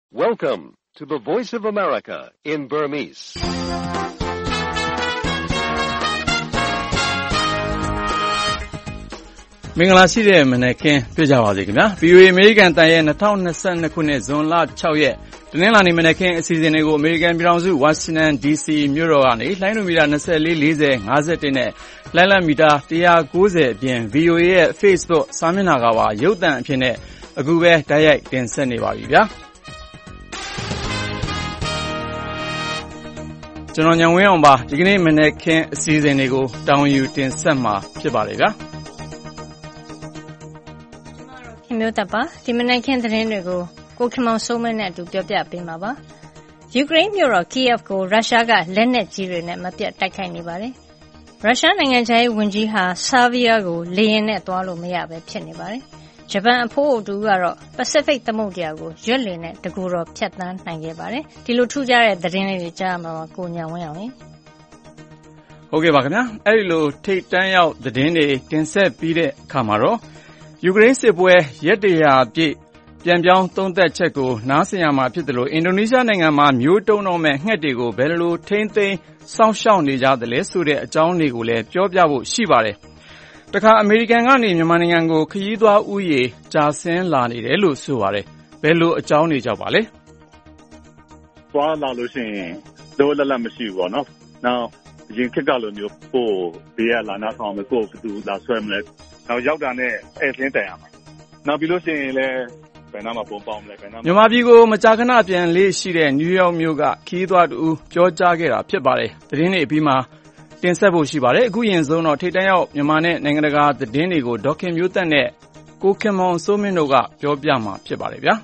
Welcome to the Voice of America in Burmese. ။မင်္ဂလာရှိတဲ့မနက်ခင်းတွေ့ကြပါစေခင်ဗျာ။ VOA အမေရိကန်တန်ရဲ့2022ခုနှစ်ဇွန်လ6ရက်တနင်္လာနေ့မနက်ခင်းအစီအစဉ်တွေကိုအမေရိကန်ပြည်ထောင်စုဝါရှင်တန် DC မြို့တော်ကနေလိုင်းနိုမီတာ24 40 51နဲ့လိုင်းလမီတာ190အပြင် VOA ရဲ့ Facebook စာမျက်နှာကပါရုပ်သံအဖြစ်နဲ့အခုပဲတိုက်ရိုက်တင်ဆက်နေပါပြီဗျာ။ကျွန်တော်ညံဝင်းအောင်ပါဒီကနေ့မနက်ခင်းအစီအစဉ်တွေကိုတာဝန်ယူတင်ဆက်မှာဖြစ်ပါတယ်ဗျာ။ခင်ဗျားပါဒီမနက်ခင်းသတင်းတွေကိုကိုခင်မောင်စိုးမင်းနဲ့အတူပြောပြပေးမှာပါ။ယူကရိန်းမြို့တော် Kyiv ကိုရုရှားကလက်နက်ကြီးတွေနဲ့မပြတ်တိုက်ခိုက်နေပါတယ်။ရုရှားနိုင်ငံခြားရေးဝန်ကြီးဟာဆာဗီးယားကိုလေယာဉ်နဲ့သွားလို့မရပဲဖြစ်နေပါတယ်။ဂျပန်အဖိုးအိုတူကတော့ပစိဖိတ်သမုဒ္ဒရာကိုရွက်လေနဲ့တကူတော်ဖြတ်သန်းနိုင်ခဲ့ပါတယ်။ဒီလိုထူးခြားတဲ့သတင်းလေးတွေကြားမှာကိုညာဝင်းအောင်ရင်ဟုတ်ကဲ့ပါခင်ဗျာ။အဲဒီလိုထိတ်တန်းရောက်သတင်းတွေတင်ဆက်ပြီးတဲ့အခါမှာတော့ယူကရိန်းစစ်ပွဲရက်တရာပြည့်ပြန်ပြောင်းသုံးသက်ချက်ကိုနားဆင်ရမှာဖြစ်တယ်လို့အင်ဒိုနီးရှားနိုင်ငံမှာမျိုးတုံးတော့မဲ့ငှက်တွေကိုဘယ်လိုထိန်းသိမ်းစောင့်ရှောက်နေကြသလဲဆိုတဲ့အကြောင်းတွေကိုလည်းပြောပြဖို့ရှိပါတယ်။တခါအမေရိကန်ကနေမြန်မာနိုင်ငံကိုခရီးသွားဥယေကြာဆင်းလာနေတယ်လို့ဆိုပါတယ်။ဘယ်လိုအကြောင်းတွေကြောင့်ပါလဲ။သွားလာလို့ရှိရင်တော့လက်လက်မရှိဘူးပေါ့နော်။နောက်ရင်ခက်ကလိုမျိုးပို့ဘေးကလာနာဆောင်မယ်ကိုယ်ကသူလာဆွဲမလဲ။နောက်ရောက်တာနဲ့ဧည့်စင်းတန်ရမှာ။နောက်ပြီးလို့ရှိရင်လည်းဘယ်နာမှာပုံပေါင်းမလဲဘယ်နာမြန်မာပြည်ကိုမကြာခဏပြန်လေးရှိတဲ့နယူးယောက်မြို့ကခီးသွားတူပြောကြားခဲ့တာဖြစ်ပါတယ်။သတင်းတွေအပြီးမှာတင်ဆက်ဖို့ရှိပါတယ်။အခုရင်ဆုံးတော့ထိတ်တန့်ရောက်မြန်မာနဲ့နိုင်ငံတကာသတင်းတွေကိုဒေါက်ခင်မျိုးသက်နဲ့ကိုခင်မောင်စိုးမင်းတို့ကပြောပြမှာဖြစ်ပါတယ်ဗျာ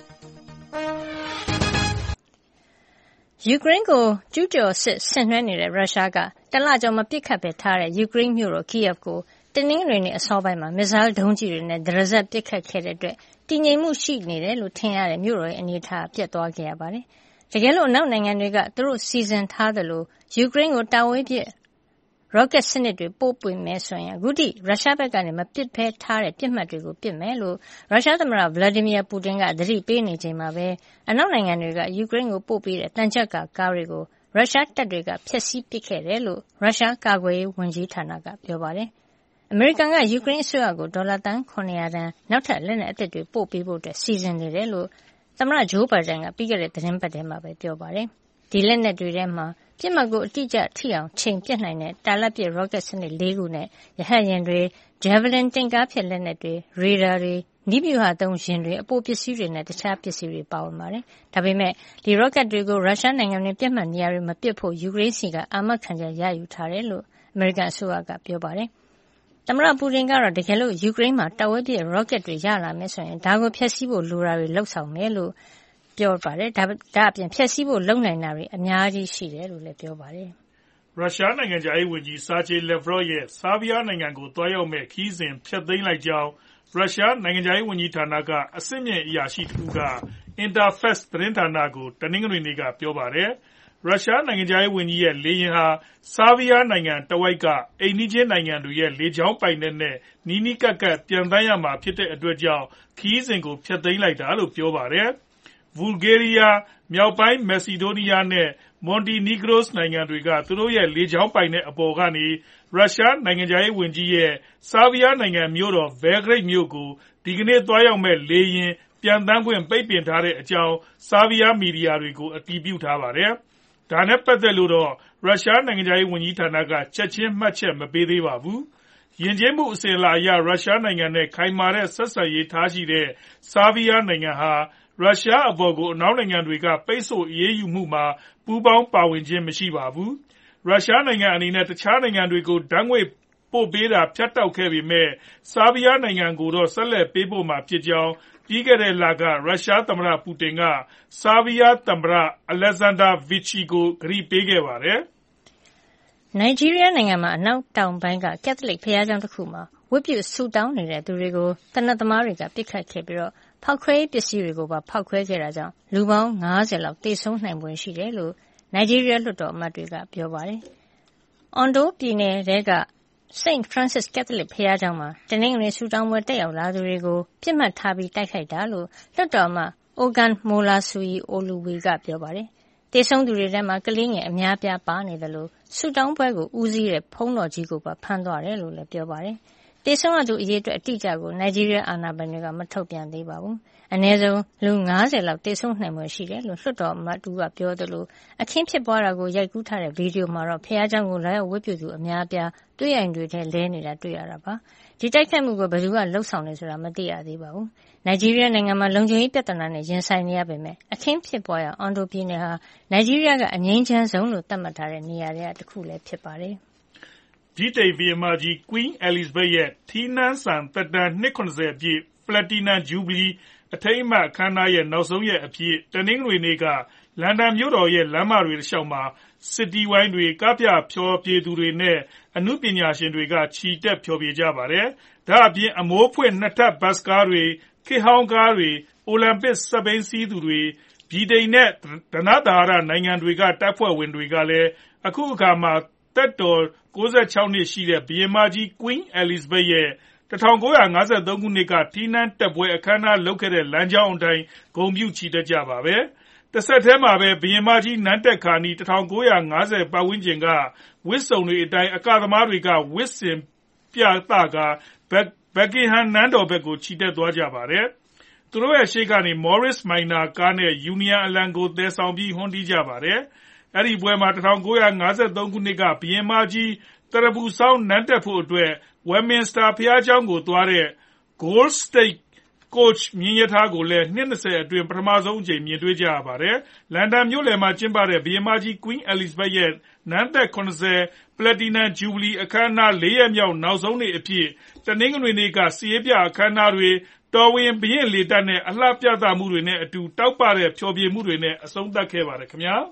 ။ယူကရိန်းကိုကျူးကျော်စစ်ဆင်နွှဲနေတဲ့ရုရှားကတလကျော်မပစ်ခတ်ပဲထားတဲ့ယူကရိန်းမြို့တော် Kyiv ကိုတနင်္ဂနွေနေ့အစောပိုင်းမှာမစ်ဇိုင်းဒုံးကျည်တွေနဲ့ဒရဇက်ပစ်ခတ်ခဲ့တဲ့အတွက်တည်ငြိမ်မှုရှိနေတယ်လို့ထင်ရတဲ့မြို့တော်ရဲ့အနေအထားပျက်သွားခဲ့ရပါတယ်။တကယ်လို့အနောက်နိုင်ငံတွေကသူတို့စီစဉ်ထားသလိုယူကရိန်းကိုတာဝေးပစ်ရော့ကက်စနစ်တွေပို့ပေးမယ်ဆိုရင်အခုထိရုရှားဘက်ကနေမပစ်ဖဲထားတဲ့ပစ်မှတ်တွေကိုပစ်မယ်လို့ရုရှားသမ္မတဗလာဒီမီယာပူတင်ကသတိပေးနေချိန်မှာပဲအနောက်နိုင်ငံတွေကယူကရိန်းကိုပို့ပေးတဲ့တန်ကြပ်ကားတွေကိုရုရှားတပ်တွေကဖျက်ဆီးပစ်ခဲ့တယ်လို့ရုရှားကာကွယ်ရေးဝန်ကြီးဌာနကပြောပါတယ်။အမေရိကန်ကယူကရိန်းအစိုးရကိုဒေါ်လာသန်း900တန်နောက်ထပ်လက်နက်အသစ်တွေပို့ပေးဖို့စီစဉ်နေတယ်လို့သမ္မတဂျိုးဘိုင်ဒန်ကပြီးခဲ့တဲ့သတင်းပတ်ထဲမှာပဲပြောပါတယ်။ဒီလက်နက်တွေထဲမှာပြစ်မှတ်ကိုအတိအကျထိအောင်ချိန်ပြစ်နိုင်တဲ့တာလတ်ပစ်ရော့ကက်စနစ်4ခုနဲ့ရဟတ်ယာဉ်တွေ၊ဂျာဗလင်တင်ကားဖြင့်လက်နက်တွေ၊ရေဒါတွေ၊နည်းဗျူဟာသုံးယာဉ်တွေ၊အပိုပစ္စည်းတွေနဲ့တခြားပစ္စည်းတွေပါဝင်ပါတယ်။ဒါပေမဲ့ဒီရော့ကက်တွေကိုရုရှားနိုင်ငံတွင်ပြစ်မှတ်နေရာတွေမပစ်ဖို့ယူကရိန်းစီကအာမခံချက်ရယူထားတယ်လို့အမေရိကန်အစိုးရကပြောပါတယ်။သမ္မတပူတင်ကတော့တကယ်လို့ယူကရိန်းမှာတာဝေးပစ်ရော့ကက်တွေရလာမယ်ဆိုရင်ဒါကိုဖျက်ဆီးဖို့လိုတာတွေလှုပ်ဆောင်မယ်လို့ပြောပါတယ်။ဒါအပြင်ဖျက်ဆီးဖို့လုပ်နိုင်တာတွေအများကြီးရှိတယ်လို့လည်းပြောပါတယ်။ရုရှားနိုင်ငံခြားရေးဝန်ကြီးဆာဂျေလက်ဗရော့ရဲ့ဆာဗီးယားနိုင်ငံကိုသွားရောက်မဲ့ခီးစဉ်ဖျက်သိမ်းလိုက်ကြောင်းရုရှားနိုင်ငံခြားရေးဝန်ကြီးဌာနကအဆင့်မြင့်အရာရှိတဦးကအင်တာဖက်စ်သတင်းဌာနကိုတနင်္ဂနွေနေ့ကပြောပါတယ်။ရုရှားနိုင်ငံခြားရေးဝန်ကြီးရဲ့လေယာဉ်ဟာဆာဗီးယားနိုင်ငံတဝိုက်ကအိမ်နီးချင်းနိုင်ငံတွေရဲ့လေကြောင်းပိုင်နက်နဲ့နီးနီးကပ်ကပ်ပျံသန်းရမှာဖြစ်တဲ့အတွက်ကြောင့်ခီးစဉ်ကိုဖျက်သိမ်းလိုက်တာလို့ပြောပါတယ်။ဘူလ်ဂေးရီးယား၊မြောက်ပိုင်းမက်ဆီဒိုးနီးယားနဲ့မွန်တီနီဂရိုနိုင်ငံတွေကသူတို့ရဲ့လေကြောင်းပိုင်နက်အပေါ်ကနေရုရှားနိုင်ငံခြားရေးဝန်ကြီးရဲ့ဆာဗီးယားနိုင်ငံမြို့တော်ဘဲလ်ဂရိတ်မြို့ကိုဒီကနေ့သွားရောက်မဲ့လေယာဉ်ပျံသန်းခွင့်ပိတ်ပင်ထားတဲ့အကြောင်းဆာဗီးယားမီဒီယာတွေကိုအတည်ပြုထားပါတယ်။ဒါနဲ့ပတ်သက်လို့တော့ရုရှားနိုင်ငံခြားရေးဝန်ကြီးဌာနကချက်ချင်းမှတ်ချက်မပေးသေးပါဘူး။ယဉ်ကျေးမှုအစဉ်အလာအရရုရှားနိုင်ငံနဲ့ခိုင်မာတဲ့ဆက်ဆံရေးထားရှိတဲ့ဆာဗီးယားနိုင်ငံဟာရုရှားအပေါ်ကိုအနောက်နိုင်ငံတွေကပိတ်ဆို့အရေးယူမှုမှာပူးပေါင်းပါဝင်ခြင်းမရှိပါဘူး။ရုရှားနိုင်ငံအနေနဲ့တခြားနိုင်ငံတွေကိုဓာတ်ငွေ့ပို့ပေးတာဖြတ်တောက်ခဲ့ပေမဲ့ဆာဗီးယားနိုင်ငံကိုတော့ဆက်လက်ပေးပို့မှာဖြစ်ကြောင်းပြီးခဲ့တဲ့လကရုရှားသမ္မတပူတင်ကဆာဗီးယားသမ္မတအလက်ဇန်ဒါဗစ်ချီကိုကတိပေးခဲ့ပါတယ်။နိုင်ဂျီးရီးယားနိုင်ငံမှာအနောက်တောင်ပိုင်းကကက်သလစ်ဘုရားကျောင်းတစ်ခုမှာဝတ်ပြုဆုတောင်းနေတဲ့သူတွေကိုသေနတ်သမားတွေကပစ်ခတ်ခဲ့ပြီးဖောက်ခွဲရေးပစ္စည်းတွေကိုပါဖောက်ခွဲခဲ့တာကြောင့်လူပေါင်း50လောက်သေဆုံးနိုင်ဖွယ်ရှိတယ်လို့နိုင်ဂျီးရီးယားလွှတ်တော်အမတ်တွေကပြောပါတယ်။အွန်ဒိုပြည်နယ်ထဲက St. Francis ကက်သလစ်ဘုရားကျောင်းမှာတနင်္ဂနွေဆုတောင်းပွဲတက်ရောက်လာသူတွေကိုပစ်မှတ်ထားပြီးတိုက်ခိုက်တာလို့လွှတ်တော်အမတ် Ogan Molasui Oluwe ကပြောပါတယ်။သေဆုံးသူတွေထဲမှာကလေးငယ်အများအပြားပါနေတယ်လို့ဆုတောင်းပွဲကိုဦးစီးတဲ့ဖုံးတော်ကြီးကိုပါဖမ်းသွားတယ်လို့လည်းပြောပါတယ်။သေဆုံးသူအရေအတွက်အတိအကျကိုနိုင်ဂျီးရီးယားအာဏာပိုင်တွေကမထုတ်ပြန်သေးပါဘူး။အနည်းဆုံးလူ50လောက်သေဆုံးနိုင်ဖွယ်ရှိတယ်လို့လွှတ်တော်အမတ်တူကပြောသလိုအခင်းဖြစ်ပွားတာကိုရိုက်ကူးထားတဲ့ဗီဒီယိုမှာတော့ဖျားเจ้าကိုလာရောက်ဝတ်ပြုသူအများအပြားတွေ့ရင်တွေထဲလဲနေတာတွေ့ရတာပါ။ဒီတိုက်ခိုက်မှုကိုဘယ်သူကလှုပ်ဆောင်နေဆိုတာမသိရသေးပါဘူး။နိုင်ဂျီးရီးယားနိုင်ငံမှာလုံခြုံရေးပြဿနာနဲ့ရင်ဆိုင်နေရပေမဲ့အခင်းဖြစ်ပွားရာအွန်ဒိုပြည်နယ်ဟာနိုင်ဂျီးရီးယားကအငြိမ်းချမ်းဆုံးလို့သတ်မှတ်ထားတဲ့နေရာတွေကတစ်ခုလည်းဖြစ်ပါတယ်။ဒီတိတ်ဘီမာကြီး Queen Elizabeth ရဲ့ထီးနန်းဆန်သက်တမ်း290ပြည့် Platinum Jubilee အထိမ်းအမှတ်အခမ်းအနားရဲ့နောက်ဆုံးရက်အဖြစ်တနင်္ဂနွေနေ့ကလန်ဒန်မြို့တော်ရဲ့လမ်းမတွေတစ်လျှောက်မှာစစ်တီဝိုင်းတွေကပြဖျော်ဖြေသူတွေနဲ့အမှုပညာရှင်တွေကချီတက်ဖျော်ဖြေကြပါတယ်။ဒါအပြင်အမိုးဖွင့်နှစ်ထပ်ဘတ်ကားတွေခေတ်ဟောင်းကားတွေအိုလံပစ်စပိန်စီးသူတွေဗြိတိန်နဲ့ဓနသာရနိုင်ငံတွေကတပ်ဖွဲ့ဝင်တွေကလည်းအခုအခါမှာသက်တော်96နှစ်ရှိတဲ့ဘုရင်မကြီး Queen Elizabeth ရဲ့1953ခုနှစ်ကထီးနန်းတက်ပွဲအခမ်းအနားလုပ်ခဲ့တဲ့လမ်းကြောင်းအတိုင်းဂုဏ်ပြုချီတက်ကြပါပဲ။တစ်ဆက်တည်းမှာပဲဘုရင်မကြီးနန်းတက်ခါနီ1950ပတ်ဝန်းကျင်ကဝတ်စုံတွေအတိုင်းအကသမားတွေကဝတ်ဆင်ပြသကBuckingham နန်းတော်ဘက်ကိုချီတက်သွားကြပါတယ်။သူတို့ရဲ့ရှေ့ကနေ Morris Minor ကားနဲ့ Union အလံကိုသယ်ဆောင်ပြီးဟွန်းတီးကြပါတယ်။အဲဒီပွဲမှာ1953ခုနှစ်ကဘုရင်မကြီးသရဖူဆောင်းနန်းတက်ဖို့အတွက်Westminster ဘုရားကျောင်းကိုသွားတဲ့ Gold State Coach မြင်းရထားကိုလည်းနှစ်20အတွင်းပထမဆုံးအကြိမ်မြင်တွေ့ကြရပါတယ်။လန်ဒန်မြို့လယ်မှာကျင်းပတဲ့ဘုရင်မကြီး Queen Elizabeth ရဲ့နန်းသက်80 Platinum Jubilee အခမ်းအနား4ရက်မြောက်နောက်ဆုံးနေ့အဖြစ်တနင်္ဂနွေနေ့ကစစ်ရေးပြအခမ်းအနားတွေတော်ဝင်ဘုရင်လေတပ်နဲ့အလှပြသမှုတွေနဲ့အတူတောက်ပတဲ့ဖျော်ဖြေမှုတွေနဲ့အဆုံးသတ်ခဲ့ပါတယ်ခင်ဗျာ။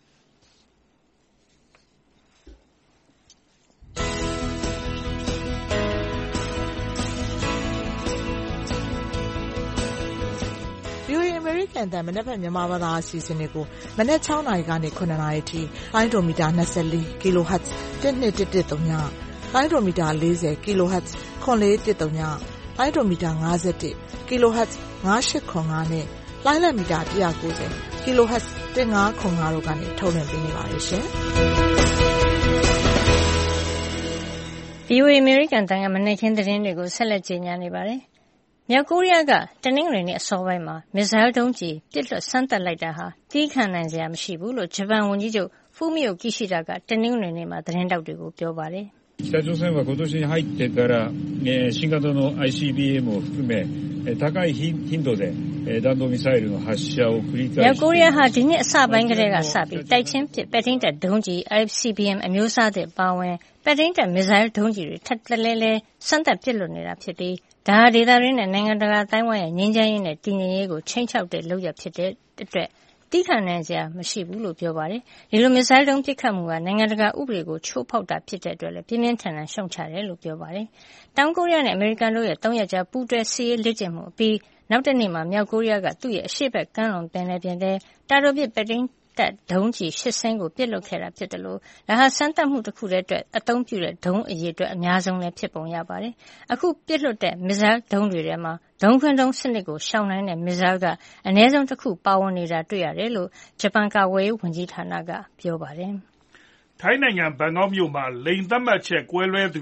အမေရိကန်တန်မနက်ဖြန်မြန်မာဘာသာအစီအစဉ်တွေကိုမနက်6နာရီကနေ9နာရီထိလိုင်းဒိုမီတာ24 kHz 1213ညလိုင်းဒိုမီတာ40 kHz 9413ညလိုင်းဒိုမီတာ51 kHz 9895နဲ့လိုင်းလက်မီတာ190 kHz 1505တို့ကနေထုတ်လွှင့်ပေးနေပါတယ်ရှင်။ VOA American တန်ကမနေ့ချင်းသတင်းတွေကိုဆက်လက်ကြေညာနေပါတယ်။မြောက်ကိုရီးယားကတနင်္ဂနွေနေ့အစောပိုင်းမှာမစ်ဇိုင်းဒုံးကျည်ပစ်လွှတ်စမ်းသပ်လိုက်တာဟာတီးခံနိုင်စရာမရှိဘူးလို့ဂျပန်ဝန်ကြီးချုပ်ဖူမီယိုကီရှိဒါကတနင်္ဂနွေနေ့မှာသတင်းတောက်တွေကိုပြောပါတယ်北朝鮮は今年に入ってから新型の ICBM を含め高い頻度で弾道ミサイルの発射を繰り返してမြောက်ကိုရီးယားဟာဒီနှစ်အစပိုင်းကတည်းကစပြီးတိုက်ချင်းပစ်ပဲ့ထိန်းတပ်ဒုံးကျည် ICBM အမျိုးအစားတွေပါဝင်ပဲ့ထိန်းတပ်မစ်ဇိုင်းဒုံးကျည်တွေထပ်တလဲလဲစမ်းသပ်ပစ်လွှတ်နေတာဖြစ်ပြီးဒါဟာဒေသတွင်းနဲ့နိုင်ငံတကာတိုင်းဝိုင်းရဲ့ငြိမ်းချမ်းရေးနဲ့တည်ငြိမ်ရေးကိုချိန်ချောက်တဲ့လုပ်ရပ်ဖြစ်တဲ့အတွက်တီးခံနိုင်စရာမရှိဘူးလို့ပြောပါတယ်။ဒီလိုမစ်ဇိုင်းဒုံးပစ်ခတ်မှုကနိုင်ငံတကာဥပဒေကိုချိုးဖောက်တာဖြစ်တဲ့အတွက်လည်းပြင်းပြင်းထန်ထန်ရှုံချတယ်လို့ပြောပါတယ်။တောင်ကိုရီးယားနဲ့အမေရိကန်တို့ရဲ့3ရက်ကြာပူးတွဲစစ်ရေးလေ့ကျင့်မှုအပြီးနောက်တနေ့မှာမြောက်ကိုရီးယားကသူ့ရဲ့အရှေ့ဘက်ကမ်းလွန်ပင်လယ်ပြင်ထဲတာတိုပစ်ပဲ့ထိန်းတပ်ဒုံးကျည်8စင်းကိုပစ်လွှတ်ခဲ့တာဖြစ်တယ်လို့ဒါဟာစမ်းသပ်မှုတစ်ခုတည်းအတွက်အသုံးပြုတဲ့ဒုံးအရေအတွက်အများဆုံးလည်းဖြစ်ပုံရပါတယ်။အခုပစ်လွှတ်တဲ့မစ်ဇိုင်းဒုံးတွေထဲမှာဒုံးခွင်းဒုံးစနစ်ကိုရှောင်နိုင်တဲ့မစ်ဇိုင်းကအနည်းဆုံးတစ်ခုပါဝင်နေတာတွေ့ရတယ်လို့ဂျပန်ကာကွယ်ရေးဝန်ကြီးဌာနကပြောပါတယ်။ထိုင်းနိုင်ငံဘန်ကောက်မြို့မှာလိင်သတ်မှတ်ချက်ကွဲလွဲသူ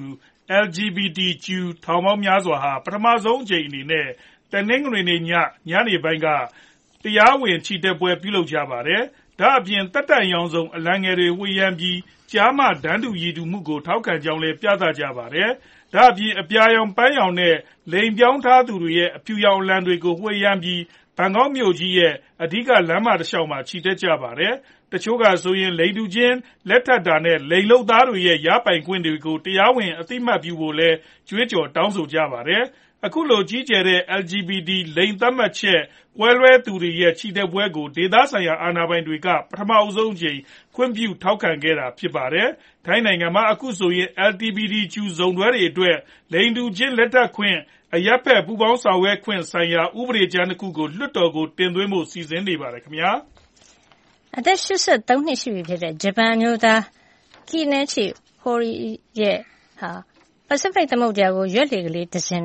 LGBTQ ထောင်ပေါင်းများစွာဟာပထမဆုံးအကြိမ်အနေနဲ့တနင်္ဂနွေနေ့ညနေပိုင်းကတရားဝင်ချီတက်ပွဲပြုလုပ်ကြပါတယ်။ဒါအပြင်သက်တမ်းရောင်စုံအလံငယ်တွေဝှေ့ယမ်းပြီးကျားမတန်းတူရည်တူမှုကိုထောက်ခံကြောင်းလည်းပြသကြပါတယ်။ဒါအပြင်အပြာရောင်ပန်းရောင်နဲ့လိင်ပြောင်းထားသူတွေရဲ့အဖြူရောင်အလံတွေကိုဝှေ့ယမ်းပြီးဘန်ကောက်မြို့ကြီးရဲ့အဓိကလမ်းမတစ်လျှောက်မှာချီတက်ကြပါတယ်။တချို့ကဆိုရင်လိင်တူချင်းလက်ထပ်တာနဲ့လိင်လုပ်သားတွေရဲ့ရပိုင်ခွင့်တွေကိုတရားဝင်အသိအမှတ်ပြုဖို့လည်းကြွေးကြော်တောင်းဆိုကြပါတယ်။အခုလိုကြီးကျယ်တဲ့ LGBT လိင်သတ်မှတ်ချက်ကွဲလွဲသူတွေရဲ့ချီတက်ပွဲကိုဒေသဆိုင်ရာအာဏာပိုင်တွေကပထမဆုံးအကြိမ်ခွင့်ပြုထောက်ခံခဲ့တာဖြစ်ပါတယ်။ထိုင်းနိုင်ငံမှာအခုဆိုရင် LGBTQ ဇုံတွဲတွေအတွက်လိင်တူချင်းလက်ထပ်ခွင့်အရပ်ဘက်ပူးပေါင်းဆောင်ရွက်ခွင့်ဆိုင်ရာဥပဒေကြမ်းတစ်ခုကိုလွှတ်တော်ကိုတင်သွင်းဖို့စီစဉ်နေပါတယ်ခင်ဗျာ။အသက်83နှစ်ရှိပြီဖြစ်တဲ့ဂျပန်အမျိုးသားကီနဲချီဟိုရီရဲ့ပစိဖိတ်သမုဒ္ဒရာကိုရွက်လေကလေးတစ်စင်းနဲ့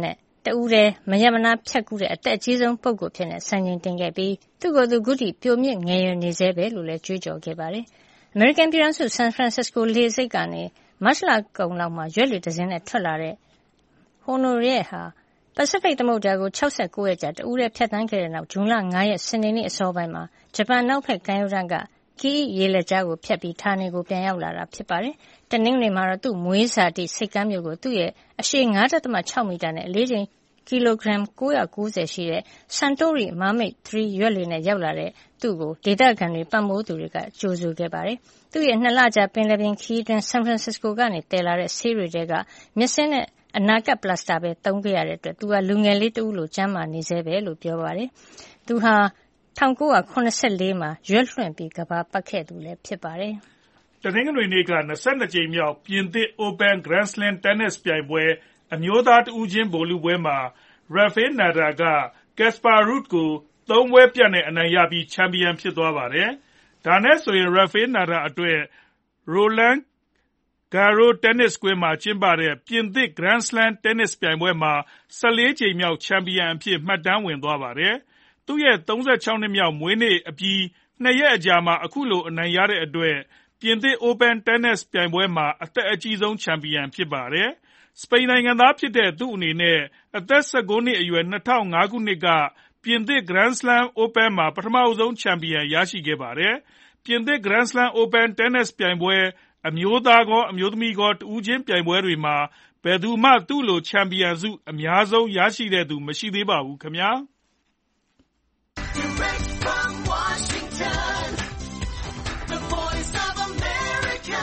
တဦးတည်းမရမနာဖြတ်ကူးတဲ့အသက်အကြီးဆုံးပုဂ္ဂိုလ်ဖြစ်နေစံချိန်တင်ခဲ့ပြီးသူ့ကိုယ်သူခုထိပျော်မြင့်ငယ်ရွယ်နေသေးပဲလို့လည်းကြွေးကြော်ခဲ့ပါတယ်။ အမေရိကန်ပြည်ထောင်စုဆန်ဖရန်စစ္စကိုလေဆိပ်ကနေမတ်လကုန်လောက်မှာရွက်လီတစ်စင်းနဲ့ထွက်လာတဲ့ Honore ဟာပစိဖိတ်သမုဒ္ဒရာကို69ရက်ကြာတဦးတည်းဖြတ်သန်းခဲ့တဲ့နောက်ဇွန်လ9ရက်စနေနေ့အစောပိုင်းမှာဂျပန်နောက်ဘက်ကမ်းရိုးတန်းကကီအီရေလက်ကြားကိုဖြတ်ပြီးဌာနေကိုပြန်ရောက်လာတာဖြစ်ပါတယ်။တနင်္ဂနွေမှာတော့သူ့မွေးစာတိဆိပ်ကမ်းမြို့ကိုသူ့ရဲ့အရှည် 9.6 မီတာနဲ့အလေးချိန်ကီလိုဂရမ်990ရှိတဲ့ Suntory Mermaid 3 ရွက်လှေနဲ့ရောက်လာတဲ့သူ့ကိုဒေသခံတွေပံ့ပိုးသူတွေကကြိုဆိုခဲ့ပါတယ်။သူ့ရဲ့2လကြာပင်လယ်ပြင်ခရီးတွင်ဆန်ဖရန်စစ္စကိုကနေတည်လာတဲ့ဆေးတွေတဲကမျက်စင်းနဲ့အနာကပ်ပလတ်စတာပဲသုံးခဲ့ရတဲ့အတွက်သူကလူငယ်လေးတဦးလိုကျန်းမာနေသေးပဲလို့ပြောပါတယ်။သူဟာ1984မှာရွက်လွှင့်ပြီးကမ္ဘာပတ်ခဲ့သူလည်းဖြစ်ပါတယ်။တနင်္ဂနွေနေ့က22ကြိမ်မြောက်ပြင်သစ် Open Grand Slam တင်းနစ်ပြိုင်ပွဲအမျိုးသားတဦးချင်းဗိုလ်လုပွဲမှာ Rafael Nadal က Casper Ruud ကို3ပွဲပြတ်နဲ့အနိုင်ရပြီးချန်ပီယံဖြစ်သွားပါတယ်။ဒါနဲ့ဆိုရင် Rafael Nadal အတွက် Roland Garros တင်းနစ်ကွင်းမှာကျင်းပတဲ့ပြင်သစ် Grand Slam တင်းနစ်ပြိုင်ပွဲမှာ14ကြိမ်မြောက်ချန်ပီယံအဖြစ်မှတ်တမ်းဝင်သွားပါတယ်။သူ့ရဲ့36နှစ်မြောက်မွေးနေ့အပြီး2ရက်အကြာမှာအခုလိုအနိုင်ရတဲ့အတွက်ပြင်သစ် Open တင်းနစ်ပြိုင်ပွဲမှာအသက်အကြီးဆုံးချန်ပီယံဖြစ်ပါတယ်။စပိန်နိုင်ငံသားဖြစ်တဲ့သူ့အနေနဲ့အသက်19နှစ်အရွယ်2005ခုနှစ်ကပြင်သစ် Grand Slam Open မှာပထမဆုံးချန်ပီယံရရှိခဲ့ပါတယ်။ပြင်သစ် Grand Slam Open တင်းနစ်ပြိုင်ပွဲအမျိုးသားကောအမျိုးသမီးကောတဦးချင်းပြိုင်ပွဲတွေမှာဘယ်သူမှသူ့လိုချန်ပီယံဆုအများဆုံးရရှိတဲ့သူမရှိသေးပါဘူးခင်ဗျာ။ Direct from Washington, the voice of America,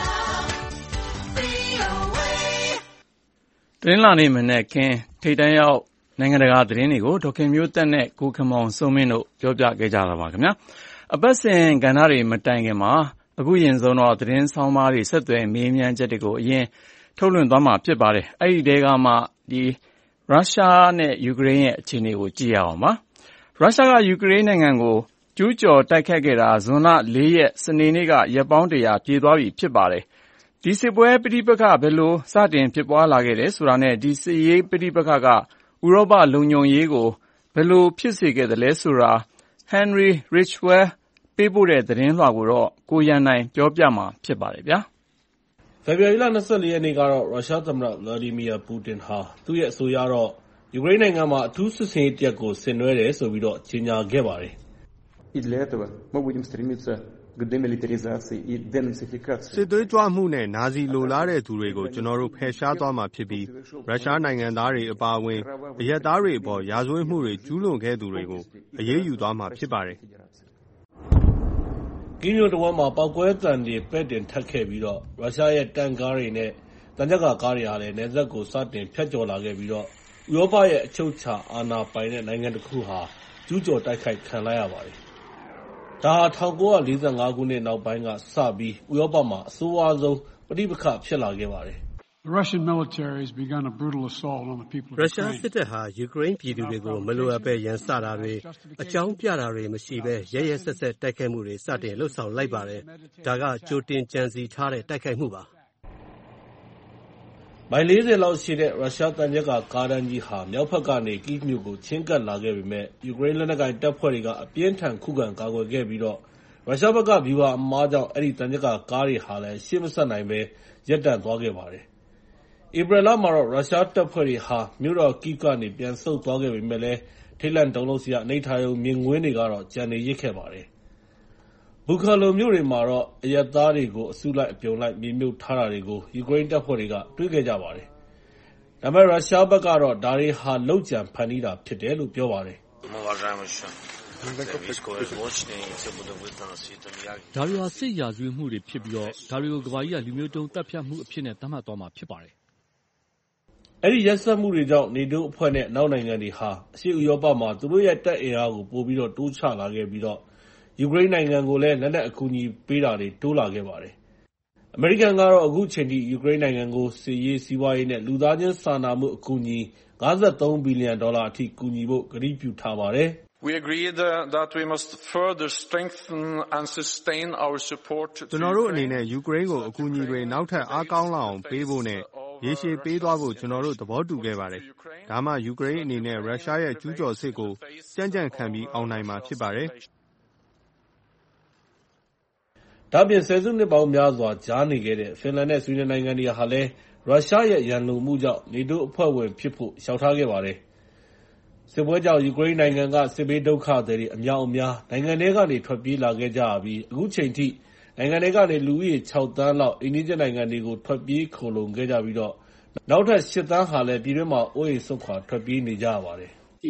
VOA. တင်းလာနေမနေ့ကထိတ်တန်းရောက်နိုင်ငံတကာသတင်းတွေကိုဒေါခင်မျိုးသက်နဲ့ကိုခမောင်စုံမင်းတို့ပြောပြခဲ့ကြတာပါခင်ဗျာအပတ်စဉ်ကဏ္ဍတွေမတိုင်ခင်မှာအခုရင်ဆုံးတော့သတင်းဆောင်ပါးတွေဆက်သွယ်မေးမြန်းချက်တွေကိုအရင်ထုတ်လွှင့်သွားမှာဖြစ်ပါတယ်အဲ့ဒီတဲကမှရုရှားနဲ့ယူကရိန်းရဲ့အခြေအနေကိုကြည့်ရအောင်ပါရုရှားကယူကရိန်းနိုင်ငံကိုကျူးကျော်တိုက်ခတ်ခဲ့တာဇွန်လ4ရက်စနေနေ့ကရက်ပေါင်း100ပြည့်သွားပြီဖြစ်ပါတယ်ဒီစစ်ပွဲပဋိပက္ခဘယ်လိုစတင်ဖြစ်ပွားလာခဲ့တယ်ဆိုတာနဲ့ဒီစစ်ရေးပဋိပက္ခကဥရောပလုံခြုံရေးကိုဘယ်လိုဖြစ်စေခဲ့သလဲဆိုတာ Henry Ridgwell ပေးပို့တဲ့သတင်းလွှာကိုတော့ကိုရန်နိုင်ပြောပြမှာဖြစ်ပါတယ်ဗျာဖေဖော်ဝါရီလ24ရက်နေ့ကတော့ရုရှားသမ္မတဗလာဒီမီယာပူတင်ဟာသူ့ရဲ့အဆိုအရတော့ယူကရိန်းနိုင်ငံမှာအထူးစစ်ဆင်ရေးတစ်ရပ်ကိုဆင်နွှဲတယ်ဆိုပြီးတော့ကြေညာခဲ့ပါတယ်စစ်သွေးကြွမှုနဲ့နာဇီလိုလားတဲ့သူတွေကိုကျွန်တော်တို့ဖယ်ရှားသွားမှာဖြစ်ပြီးရုရှားနိုင်ငံသားတွေအပါအဝင်အရပ်သားတွေအပေါ်ရာဇဝတ်မှုတွေကျူးလွန်ခဲ့သူတွေကိုအရေးယူသွားမှာဖြစ်ပါတယ်ကီးမြို့တဝမ်းမှာပောက်ကွဲသံတွေပဲ့တင်ထပ်ခဲ့ပြီးတော့ရုရှားရဲ့တန်ကားတွေနဲ့တန်ကြပ်ကားတွေဟာလည်းနယ်စပ်ကိုစတင်ဖြတ်ကျော်လာခဲ့ပြီးတော့ဥရောပရဲ့အချုပ်အခြာအာဏာပိုင်တဲ့နိုင်ငံတစ်ခုဟာကျူးကျော်တိုက်ခိုက်ခံလိုက်ရပါတယ်။ဒါဟာ1945ခုနှစ်နောက်ပိုင်းကစပြီးဥရောပမှာအဆိုးဝါးဆုံးပဋိပက္ခဖြစ်လာခဲ့ပါတယ်။ရုရှားစစ်တပ်ဟာယူကရိန်းပြည်သူတွေကိုမလိုအပ်ပဲရန်စတာတွေအကြောင်းပြတာတွေမရှိပဲရဲရဲဆက်ဆက်တိုက်ခိုက်မှုတွေစတင်လှုပ်ဆောင်လိုက်ပါတယ်။ဒါကကြိုတင်ကြံစည်ထားတဲ့တိုက်ခိုက်မှုပါ။မိုင်40လောက်ရှိတဲ့ရုရှားတန်ကြပ်ကားတန်းကြီးဟာမြောက်ဘက်ကနေကီးမြို့ကိုချင်းကပ်လာခဲ့ပေမဲ့ယူကရိန်းလက်နက်ကိုင်တပ်ဖွဲ့တွေကအပြင်းထန်ခုခံကာကွယ်ခဲ့ပြီးတော့ရုရှားဘက်ကဗျူဟာအမှားကြောင့်အဲ့ဒီတန်ကြပ်ကားတွေဟာလည်းရှေ့မဆက်နိုင်ပဲရပ်တန့်သွားခဲ့ပါတယ်။ဧပြီလမှာတော့ရုရှားတပ်ဖွဲ့တွေဟာမြို့တော်ကီးကနေပြန်ဆုတ်သွားခဲ့ပေမဲ့လည်းထိတ်လန့်တုန်လှုပ်စရာအနိဋ္ဌာရုံမြင်ကွင်းတွေကတော့ကျန်နေရစ်ခဲ့ပါတယ်။ဘူခါလိုမြို့တွေမှာတော့အရပ်သားတွေကိုအစုလိုက်အပြုံလိုက်မြေမြုပ်ထားတာတွေကိုယူကရိန်းတပ်ဖွဲ့တွေကတွေ့ခဲ့ကြပါတယ်။ဒါပေမဲ့ရုရှားဘက်ကတော့ဒါတွေဟာလုပ်ကြံဖန်တီးတာဖြစ်တယ်လို့ပြောပါတယ်။ဒါတွေဟာစစ်ရာဇဝတ်မှုတွေဖြစ်ပြီးတော့ဒါတွေကိုကမ္ဘာကြီးကလူမျိုးတုံးတပ်ဖြတ်မှုအဖြစ်နဲ့သတ်မှတ်သွားမှာဖြစ်ပါတယ်။အဲ့ဒီရက်စက်မှုတွေကြောင့်နေတိုးအဖွဲ့နဲ့နောက်နိုင်ငံတွေဟာအရှေ့ဥရောပမှာသူတို့ရဲ့တပ်အင်အားကိုပိုပြီးတော့တိုးချလာခဲ့ပြီးတော့ယူကရိန်းနိုင်ငံကိုလည်းလက်နက်အကူအညီပေးတာတွေတိုးလာခဲ့ပါတယ်။အမေရိကန်ကတော့အခုချိန်ထိယူကရိန်းနိုင်ငံကိုစစ်ရေးစီးပွားရေးနဲ့လူသားချင်းစာနာမှုအကူအညီ53ဘီလီယံဒေါ်လာအထိကူညီဖို့ကတိပြုထားပါတယ်။ We agreed that we must further strengthen and sustain our support ကျွန်တော်တို့အနေနဲ့ယူကရိန်းကိုအကူအညီတွေနောက်ထပ်အားကောင်းလာအောင်ပေးဖို့နဲ့ရေရှည်ပေးသွားဖို့ကျွန်တော်တို့သဘောတူခဲ့ပါတယ်။ဒါမှယူကရိန်းအနေနဲ့ရုရှားရဲ့ကျူးကျော်စစ်ကိုကြံ့ကြံ့ခံပြီးအောင်နိုင်မှာဖြစ်ပါတယ်။ဒါပြင်ဆယ်စုနှစ်ပေါင်းများစွာကြားနေခဲ့တဲ့ဖင်လန်နဲ့ဆွီဒင်နိုင်ငံတွေဟာလည်းရုရှားရဲ့ရန်လိုမှုကြောင့်နေတိုးအဖွဲ့ဝင်ဖြစ်ဖို့လျှောက်ထားခဲ့ပါတယ်။စစ်ပွဲကြောင့်ယူကရိန်းနိုင်ငံကစစ်ဘေးဒုက္ခသည်တွေအများအပြားနိုင်ငံထဲကနေထွက်ပြေးလာခဲ့ကြပြီးအခုချိန်ထိနိုင်ငံထဲကနေလူဦးရေ6 သန်းလောက်အိန္ဒိယနိုင်ငံတွေကိုထွက်ပြေးခိုလှုံခဲ့ကြပြီးတော့နောက်ထပ်8 သန်းဟာလည်းပြည်တွင်းမှာအိုးအိမ်စွန့်ခွာထွက်ပြေးနေကြရပါတယ်။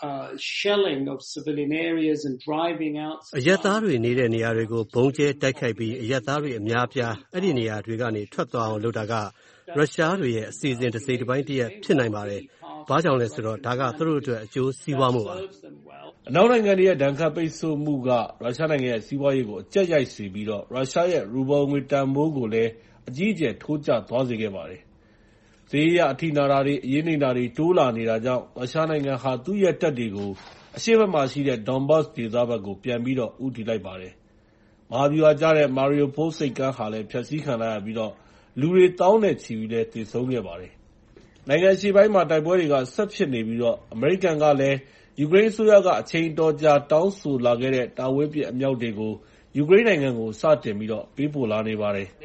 အရပ်သားတွေနေတဲ့နေရာတွေကိုဘုံကျဲတိုက်ခိုက်ပြီးအရပ်သားတွေအများအပြားအဲ့ဒီနေရာတွေကနေထွက်သွားအောင်လုပ်တာကရုရှားတွေရဲ့အစီအစဉ်တစ်စိတ်တစ်ပိုင်းတစ်ရပ်ဖြစ်နိုင်ပါတယ်။ဘာကြောင့်လဲဆိုတော့ဒါကသူတို့အတွက်အကျိုးစီးပွားမှုပါ။အနောက်နိုင်ငံတွေရဲ့ဒဏ်ခတ်ပိတ်ဆို့မှုကရုရှားနိုင်ငံရဲ့စီးပွားရေးကိုအကျပ်ရိုက်စေပြီးတော့ရုရှားရဲ့ရူဘယ်ငွေတန်ဖိုးကိုလည်းအကြီးအကျယ်ထိုးကျသွားစေခဲ့ပါတယ်။ဈေးအရအထိနာတာတွေအရေးနေတာတွေတိုးလာနေတာကြောင့်ရုရှားနိုင်ငံဟာသူ့ရဲ့တပ်တွေကိုအရှေ့ဘက်မှာရှိတဲ့ Donbas ဒေသဘက်ကိုပြန်ပြီးတော့ဦးတည်လိုက်ပါတယ်။မဟာဗျူဟာကျတဲ့ Mariupol ဆိပ်ကမ်းဟာလည်းဖျက်ဆီးခံလိုက်ရပြီးတော့လူတွေသောင်းနဲ့ချီပြီးလည်းသေဆုံးခဲ့ပါတယ်။နိုင်ငံအရှေ့ပိုင်းမှာတိုက်ပွဲတွေကဆက်ဖြစ်နေပြီးတော့အမေရိကန်ကလည်းယူကရိန်းအစိုးရကအချိန်အတော်ကြာတောင်းဆိုလာခဲ့တဲ့တာဝေးပစ်အမြောက်တွေကိုယူကရိန်းနိုင်ငံကိုစတင်ပြီးတော့ပေးပို့လာနေပါတယ်။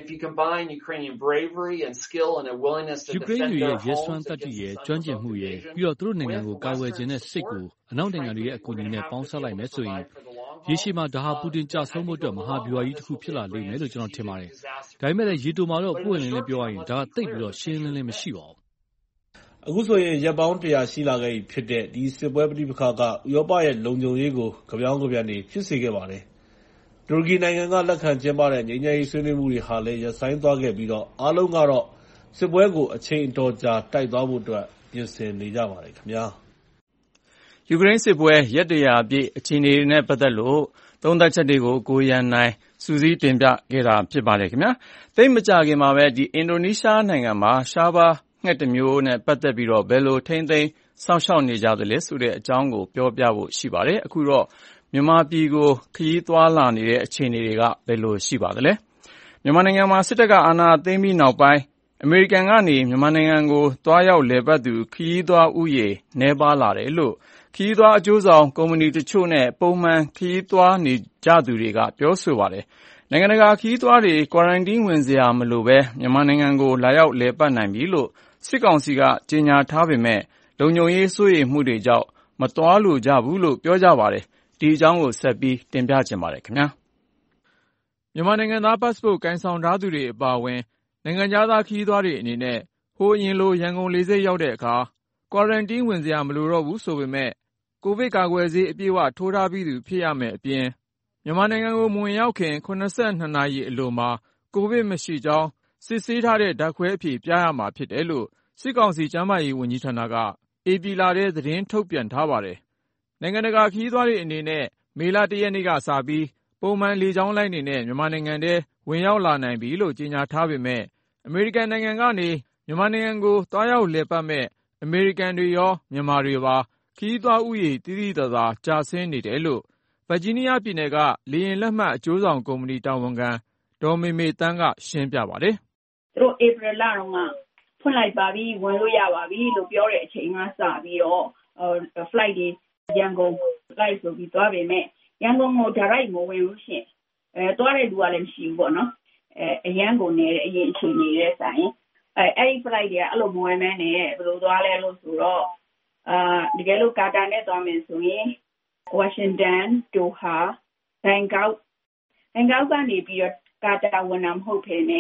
ယူကရိန်းတွေရဲ့ရဲစွမ်းသတ္တိရဲ့ကျွမ်းကျင်မှုရဲ့ပြီးတော့သူတို့နိုင်ငံကိုကာကွယ်ခြင်းနဲ့စိတ်ကိုအနောက်နိုင်ငံတွေရဲ့အကူအညီနဲ့ပေါင်းစပ်လိုက်မယ်ဆိုရင်ရေရှည်မှာဒါဟာပူတင်ကျဆုံးဖို့အတွက်မဟာဗျူဟာကြီးတစ်ခုဖြစ်လာလိမ့်မယ်လို့ကျွန်တော်ထင်ပါတယ်။ဒါပေမဲ့လည်းရေတိုမှာတော့ပွင့်လင်းလင်းပြောရရင်ဒါကသိပ်ပြီးတော့ရှင်းလင်းလင်းမရှိပါဘူး။အခုဆိုရင်ရက်ပေါင်း100ရှိလာခဲ့ပြီဖြစ်တဲ့ဒီစစ်ပွဲပဋိပက္ခကဥရောပရဲ့လုံခြုံရေးကိုကြပြောင်းကြပြန်နေဖြစ်စေခဲ့ပါတယ်။တူရကီနိုင်ငံကလက်ခံကျင်းပတဲ့ငြိမ်းချမ်းရေးဆွေးနွေးမှုတွေဟာလည်းရပ်ဆိုင်းသွားခဲ့ပြီးတော့အားလုံးကတော့စစ်ပွဲကိုအချိန်အတော်ကြာတိုက်သွားဖို့အတွက်ပြင်ဆင်နေကြပါတယ်ခင်ဗျာ။ယူကရိန်းစစ်ပွဲရက်100ပြည့်အခြေအနေတွေနဲ့ပတ်သက်လို့သုံးသပ်ချက်တွေကိုကိုရန်နိုင်စူးစီးတင်ပြခဲ့တာဖြစ်ပါတယ်ခင်ဗျာ။သိပ်မကြာခင်မှာပဲအင်ဒိုနီးရှားနိုင်ငံမှာရှားပါးငှက်တစ်မျိုးနဲ့ပတ်သက်ပြီးတော့ဘယ်လိုထိမ့်သိမ်းစောင့်ရှောက်နေကြသလဲဆိုတဲ့အကြောင်းကိုပြောပြဖို့ရှိပါတယ်။အခုတော့မြန်မာပြည်ကိုခရီးသွားလာနေတဲ့အခြေအနေတွေကဘယ်လိုရှိပါသလဲ။မြန်မာနိုင်ငံမှာစစ်တပ်ကအာဏာသိမ်းပြီးနောက်ပိုင်းအမေရိကန်ကနေမြန်မာနိုင်ငံကိုသွားရောက်လည်ပတ်သူခရီးသွားဦးရေနည်းပါးလာတယ်လို့ခရီးသွားအကျိုးဆောင်ကုမ္ပဏီတချို့နဲ့ပုံမှန်ခရီးသွားနေကြသူတွေကပြောဆိုပါတယ်။နိုင်ငံတကာခရီးသွားတွေကွာရန်တင်းဝင်စရာမလိုဘဲမြန်မာနိုင်ငံကိုလာရောက်လည်ပတ်နိုင်ပြီလို့စစ်ကောင်စီကကြေညာထားပေမဲ့လုံခြုံရေးစိုးရိမ်မှုတွေကြောင့်မသွားလိုကြဘူးလို့ပြောကြပါတယ်။ဒီအကြောင်းကိုဆက်ပြီးတင်ပြချင်ပါတယ်ခင်ဗျာ။မြန်မာနိုင်ငံသား passport ကိုင်ဆောင်ထားသူတွေအပါအဝင်နိုင်ငံခြားသားခရီးသွားတွေအနေနဲ့ဟိုအရင်လိုရန်ကုန်လေဆိပ်ရောက်တဲ့အခါကွာရန်တင်းဝင်စရာမလိုတော့ဘူးဆိုပေမဲ့ကိုဗစ်ကာကွယ်ဆေးအပြည့်အဝထိုးထားပြီးသူဖြစ်ရမယ်အပြင်မြန်မာနိုင်ငံကိုမဝင်ရောက်ခင်72နာရီအလိုမှာကိုဗစ်မရှိကြောင်းစစ်ဆေးထားတဲ့ဓာတ်ခွဲအဖြေပြရမှာဖြစ်တယ်လို့စစ်ကောင်စီကျန်းမာရေးဝန်ကြီးဌာနကဧပြီလထဲသတင်းထုတ်ပြန်ထားပါတယ်။နိုင်ငံတကာခရီးသွားတွေအနေနဲ့မေလ1ရက်နေ့ကစပြီးပုံမှန်လေကြောင်းလိုင်းတွေနဲ့မြန်မာနိုင်ငံထဲဝင်ရောက်လာနိုင်ပြီလို့ကြေညာထားပေမဲ့အမေရိကန်နိုင်ငံကနေမြန်မာနိုင်ငံကိုသွားရောက်လည်ပတ်မဲ့အမေရိကန်တွေရောမြန်မာတွေပါခရီးသွားဦးရေသိသိသာသာကျဆင်းနေတယ်လို့ဗာဂျီးနီးယားပြည်နယ်ကလေယာဉ်လက်မှတ်အကျိုးဆောင်ကုမ္ပဏီတာဝန်ခံဒေါ်မေမေသန်းကရှင်းပြပါတယ်။သူတို့ဧပြီလတုန်းကဖွင့်လိုက်ပါပြီဝင်လို့ရပါပြီလို့ပြောတဲ့အချိန်ကစပြီးတော့flight တွေရန်ကုန် flight ဆိုပြီးသွားပေမဲ့ရန်ကုန်ကို direct မဝင်ဘူးရှင်သွားတဲ့လူကလည်းမရှိဘူးပေါ့နော်အရန်ကိုနေတဲ့အရင်အချိန်နေတဲ့ဆိုင်အဲ့ဒီ flight တွေကအဲ့လိုမဝင်မဲနဲ့ဘယ်လိုသွားလဲလို့ဆိုတော့တကယ်လို့ကာတာနဲ့သွားမယ်ဆိုရင်ဝါရှင်တန်ဒိုဟာဘန်ကောက်ကနေပြီးတော့ကာတာဝင်တာမဟုတ်ဘဲနဲ့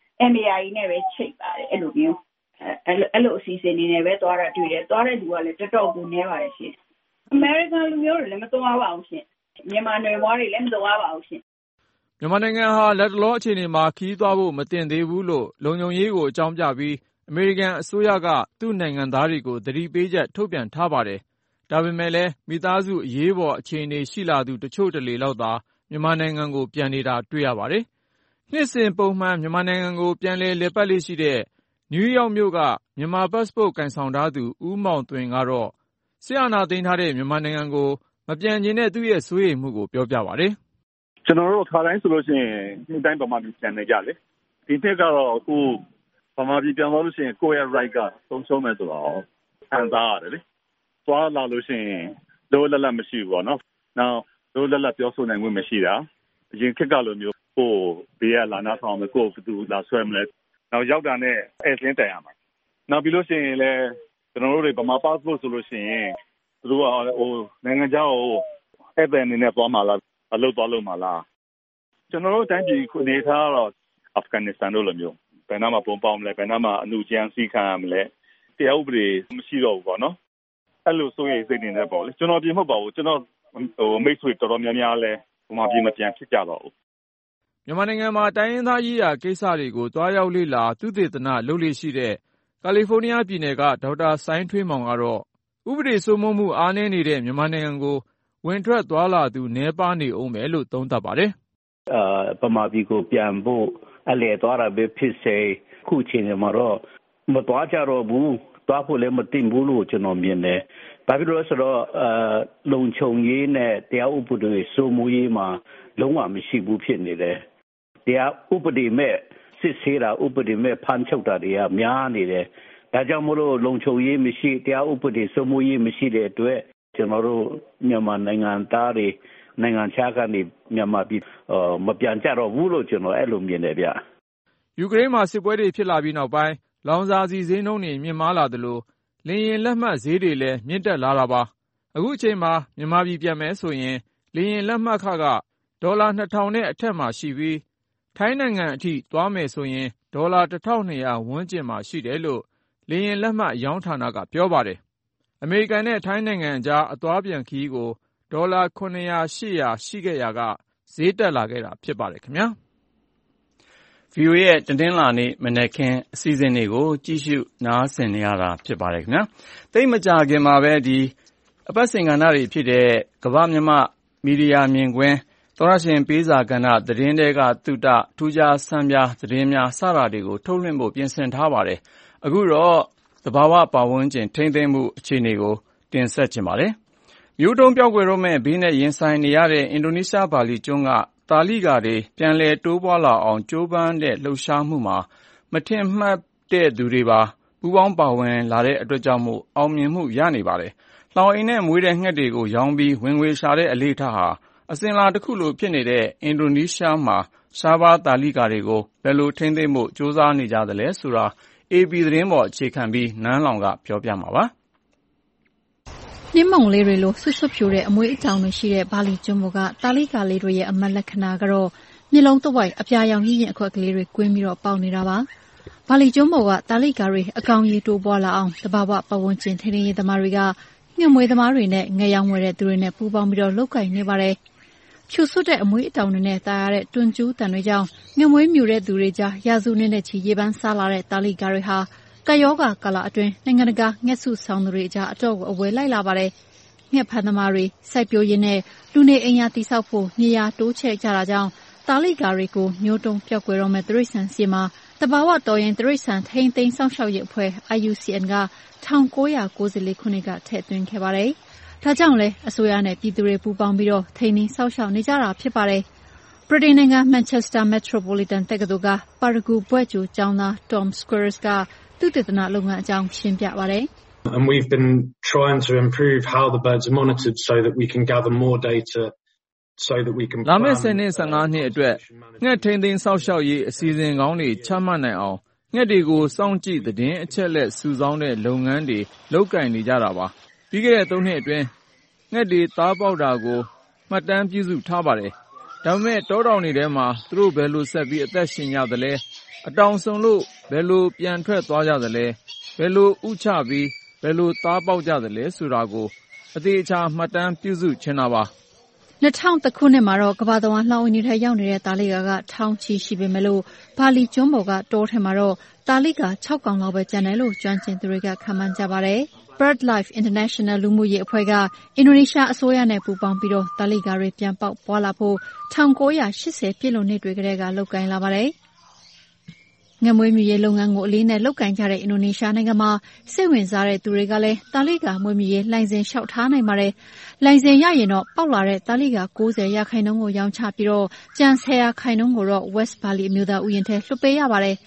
MAI နဲ့ပဲချိတ်ပါတယ်အဲ့လိုမျိုးအဲ့လိုအစီအစဉ်နေနဲ့ပဲသွားတာတွေ့တယ်သွားတဲ့လူကလည်းတော်တော်ကိုနည်းပါတယ်ရှင်အမေရိကန်လူမျိုးတွေလည်းမသွားပါဘူးရှင်မြန်မာနယ်ဘွားတွေလည်းမသွားပါဘူးရှင်မြန်မာနိုင်ငံဟာလက်တလောအခြေအနေမှာခီးသွားဖို့မတင်သေးဘူးလို့လုံခြုံရေးကိုအကြောင်းပြပြီးအမေရိကန်အစိုးရကသူ့နိုင်ငံသားတွေကိုသတိပေးချက်ထုတ်ပြန်ထားပါတယ်။ဒါပေမဲ့လည်းမိသားစုအရေးပေါ်အခြေအနေရှိလာသူတချို့တလေလောက်သာမြန်မာနိုင်ငံကိုပြန်နေတာတွေ့ရပါတယ်။နှစ်စဉ်ပုံမှန်မြန်မာနိုင်ငံကိုပြန်လည်ပတ်လေ့ရှိတဲ့နယူးယောက်မြို့ကမြန်မာ passport ကိုင်ဆောင်ထားသူဦးမောင်သွင်ကတော့ဆရာနာသိမ်းထားတဲ့မြန်မာနိုင်ငံကိုမပြန်ချင်တဲ့သူ့ရဲ့စိုးရိမ်မှုကိုပြောပြပါတယ်ကျွန်တော်တို့ခါတိုင်းဆိုလို့ရှိရင်ဒီတိုင်းပမာပြန်နေကြလေဒီနှစ်ကတော့အခုဗမာပြည်ပြန်သွားလို့ရှိရင်ကိုယ့်ရဲ့ right ကဆုံးရှုံးမယ်ဆိုတော့ခံစားရတယ်လေသွားလာလို့ရှိရင်လိုလတ်မရှိဘူးပေါ့နော်နောက်လိုလတ်ပြောဆိုနိုင်ခွင့်မရှိတာအရင်ခေတ်ကလိုမျိုးကိုဘေးကလာနာဆောင်မယ်ကိုဘယ်သူလာဆွဲမလဲနောက်ရောက်တာနဲ့ဧည့်စင်းတိုင်ရမှာနောက်ပြီးလို့ရှိရင်လည်းကျွန်တော်တို့တွေဗမာ passport ဆိုလို့ရှိရင်သူတို့ကနိုင်ငံခြားကိုဧည့်သည်အနေနဲ့သွားမှာလားအလုပ်သွားလို့မှာလားကျွန်တော်တို့တိုင်းပြည်နေထားတော့အာဖဂန်နစ္စတန်တို့လိုမျိုးဘယ်နာမှာပုံပေါင်းမလဲဘယ်နာမှာအမှုကျန်းစီခံရမလဲတရားဥပဒေမရှိတော့ဘူးပေါ့နော်အဲ့လိုစိုးရိမ်စိတ်နေနဲ့ပေါ့လေကျွန်တော်ပြင်မဟုတ်ပါဘူးကျွန်တော်မိတ်ဆွေတော်တော်များများလဲဗမာပြည်မပြန်ဖြစ်ကြတော့ဘူးမြန်မာနိုင်ငံမှာတိုင်းရင်းသားရေးရာကိစ္စတွေကိုတွားရောက်လေ့လာသုတေသနလုပ်လေ့ရှိတဲ့ကာလီဖိုးနီးယားပြည်နယ်ကဒေါက်တာစိုင်းထွေးမောင်ကတော့ဥပဒေစိုးမိုးမှုအားနည်းနေတဲ့မြန်မာနိုင်ငံကိုဝင်ထွက်သွားလာသူနည်းပါးနေအောင်ပဲလို့သုံးသပ်ပါတယ်ဗမာပြည်ကိုပြန်ဖို့အလဲသွားတာပဲဖြစ်စေခုချိန်မှာတော့မသွားကြတော့ဘူးသွားဖို့လည်းမတင်ဘူးလို့ကျွန်တော်မြင်တယ်ဘာဖြစ်လို့လဲဆိုတော့လုံခြုံရေးနဲ့တရားဥပဒေစိုးမိုးရေးမှာလုံးဝမရှိဘူးဖြစ်နေတယ်တရားဥပဒေမဲ့စစ်ဆေးတာဥပဒေမဲ့ဖမ်းချုပ်တာတွေကများနေတယ်ဒါကြောင့်မို့လို့လုံခြုံရေးမရှိတရားဥပဒေစိုးမိုးရေးမရှိတဲ့အတွက်ကျွန်တော်တို့မြန်မာနိုင်ငံသားတွေနိုင်ငံခြားကနေမြန်မာပြည်မပြန်ကြတော့ဘူးလို့ကျွန်တော်အဲ့လိုမြင်တယ်ဗျယူကရိန်းမှာစစ်ပွဲတွေဖြစ်လာပြီးနောက်ပိုင်းလောင်စာဆီဈေးနှုန်းတွေမြင့်မားလာသလိုလေယာဉ်လက်မှတ်ဈေးတွေလည်းမြင့်တက်လာတာပါအခုအချိန်မှာမြန်မာပြည်ပြန်မယ်ဆိုရင်လေယာဉ်လက်မှတ်ခကဒေါ်လာ 2000 နဲ့အထက်မှာရှိပြီးထိုင်းနိုင်ငံအထိသွားမယ်ဆိုရင်ဒေါ်လာ 1200 ဝန်းကျင်မှာရှိတယ်လို့လေယာဉ်လက်မှတ်ရောင်းဌာနကပြောပါတယ်အမေရိကန်နဲ့ထိုင်းနိုင်ငံကြားအသွားပြန်ခရီးကိုဒေါ်လာ 900 800 ရှိခဲ့ရာကဈေးတက်လာခဲ့တာဖြစ်ပါတယ်ခင်ဗျာVOA ရဲ့တင်းလာနေ့မနက်ခင်းအစီအစဉ်တွေကိုကြည့်ရှုနားဆင်နေရတာဖြစ်ပါတယ်ခင်ဗျာသိမကြခင်မှာပဲဒီအပတ်စဉ်ကဏ္ဍတွေဖြစ်တဲ့ကမ္ဘာမြမမီဒီယာမြင်ကွင်းသောရရှင်ပေးစာကဏ္ဍသတင်းတွေကသုတထူးခြားဆန်းပြသတင်းများစတာတွေကိုထုတ်လွှင့်ဖို့ပြင်ဆင်ထားပါတယ်အခုတော့သဘာဝပတ်ဝန်းကျင်ထိန်းသိမ်းမှုအခြေအနေကိုတင်ဆက်ချင်ပါတယ်မျိုးတုံးပြောက်ွယ်တော့မဲ့ဘေးနဲ့ရင်ဆိုင်နေရတဲ့အင်ဒိုနီးရှားဘာလီကျွန်းကတာလိကာတွေပြန်လည်တိုးပွားလာအောင်ကြိုးပမ်းတဲ့လှုပ်ရှားမှုမှာမထင်မှတ်တဲ့သူတွေပါပူးပေါင်းပါဝင်လာတဲ့အတွက်ကြောင့်အောင်မြင်မှုရနေပါတယ်။လှောင်အိမ်နဲ့မွေးတဲ့ငှက်တွေကိုရောင်းပြီးဝင်ငွေရှာတဲ့အလေ့အထဟာအစဉ်အလာတစ်ခုလိုဖြစ်နေတဲ့အင်ဒိုနီးရှားမှာရှားပါးတာလိကာတွေကိုဘယ်လိုထိန်းသိမ်းဖို့ကြိုးစားနေကြသလဲဆိုတာ AP သတင်းပေါ်အခြေခံပြီးနန်းလောင်ကပြောပြမှာပါ။နှင်းမုံလေးတွေလိုဆွတ်ဆွတ်ဖြိုတဲ့အမွေးအကြောင်တွေရှိတဲ့ဘာလီကျွန်းပေါ်ကတာလိကာလေးတွေရဲ့အမတ်လက္ခဏာကတော့မျက်လုံးတစ်ဝိုက်အပြာရောင်ရင့်ရင့်အခွက်ကလေးတွေကွင်းပြီးတော့ပေါက်နေတာပါ။ဘာလီကျွန်းပေါ်ကတာလိကာတွေအကောင်ကြီးတိုးပွားလာအောင်တဘာဝပတ်ဝန်းကျင်ထိန်းသိမ်းရေးသမားတွေကငှက်မွေးသမားတွေနဲ့ငှက်ရောင်းဝယ်တဲ့သူတွေနဲ့ပူးပေါင်းပြီးတော့လုပ်ကိုင်နေပါတယ်။ဖြူဆွတ်တဲ့အမွေးအတောင်တွေနဲ့တာရတဲ့တွန်ကျူးတန်တွေကြောင့်ငှက်မွေးမြူတဲ့သူတွေကြားရာစုနှစ်နဲ့ချီရေပန်းစားလာတဲ့တာလိကာတွေဟာကယောဂကာလအတွင်းနိုင်ငံတကာငှက်စုဆောင်သူတွေကြားအတော့ကိုအဝယ်လိုက်လာပါတယ်။ငှက်ဖမ်းသမားတွေစိုက်ပျိုးရင်းနဲ့လူနေအိမ်ယာတိဆောက်ဖို့မြေယာတိုးချဲ့ကြတာကြောင့်တာလိကာတွေကိုမျိုးတုံးပြောက်ွယ်တော့မဲ့တိရစ္ဆာန်စီမှာတဘာဝတော်ရင်တိရစ္ဆာန်ထိန်းသိမ်းစောင့်ရှောက်ရေးအဖွဲ့ IUCN က1994ခုနှစ်ကထည့်သွင်းခဲ့ပါတယ်။ဒါကြောင့်လဲအစိုးရနဲ့ပြည်သူတွေပူးပေါင်းပြီးတော့ထိန်းသိမ်းစောင့်ရှောက်နေကြတာဖြစ်ပါတယ်။ဗြိတိန်နိုင်ငံမန်ချက်စတာမက်ထရိုပိုလီတန်တက္ကသိုလ်ကပါရဂူဘွဲ့ကျိုကျောင်းသား Tom Squires ကသုတေသနလုပ်ငန်းအကြောင်းရှင်းပြပါတယ်။ And we've been trying to improve how the birds are monitored so that we can gather more data so that we can လာမယ့်10နှစ်15နှစ်အတွက်ငှက်ထိန်းသိမ်းစောင့်ရှောက်ရေးအစီအစဉ်ကောင်းတွေချမှတ်နိုင်အောင်ငှက်တွေကိုစောင့်ကြည့်သတင်းအချက်လက်စုဆောင်းတဲ့လုပ်ငန်းတွေလုပ်ကိုင်နေကြတာပါပြီးခဲ့တဲ့3နှစ်အတွင်းငှက်တွေသားပေါက်တာကိုမှတ်တမ်းပြုစုထားပါတယ်ဒါပေမဲ့တောတောင်တွေထဲမှာသူတို့ဘယ်လိုဆက်ပြီးအသက်ရှင်ကြသလဲအတောင်စုံလို့ဘယ်လိုပြန်ထွက်သွားကြသလဲဘယ်လိုဥချပြီးဘယ်လိုသားပေါက်ကြသလဲဆိုတာကိုအသေးအချာမှတ်တမ်းပြုစုချင်တာပါ 2001ခုနှစ်မှာတော့ကမ္ဘာတဝန်းလှောင်အိမ်တွေထဲရောက်နေတဲ့တာလိကာကထောင်ချီရှိပေမဲ့လို့ဘာလီကျွန်းပေါ်ကတောထဲမှာတော့တာလိကာ6ကောင်လောက်ပဲကျန်တယ်လို့ကျွမ်းကျင်သူတွေကခန့်မှန်းကြပါတယ်။ BirdLife International လူမှုရေးအဖွဲ့ကအင်ဒိုနီးရှားအစိုးရနဲ့ပူးပေါင်းပြီးတော့တာလိကာတွေပြန်ပေါက်ပွားလာဖို့1980ပြည့်လွန်နှစ်တွေကတည်းကလုပ်ကိုင်လာပါတယ်။ငှက်မွေးမြူရေးလုပ်ငန်းကိုအလေးနဲ့လုပ်ကိုင်ကြတဲ့အင်ဒိုနီးရှားနိုင်ငံမှာစိတ်ဝင်စားတဲ့သူတွေကလည်းတာလိကာမွေးမြူရေးလိုင်စင်လျှောက်ထားနိုင်ပါတယ်။လိုင်စင်ရရင်တော့ပေါက်လာတဲ့တာလိကာ90%ကိုရောင်းချပြီးတော့ကျန်10%ကိုတော့ West Bali အမျိုးသားဥယျာဉ်ထဲလွှတ်ပေးရပါတယ်။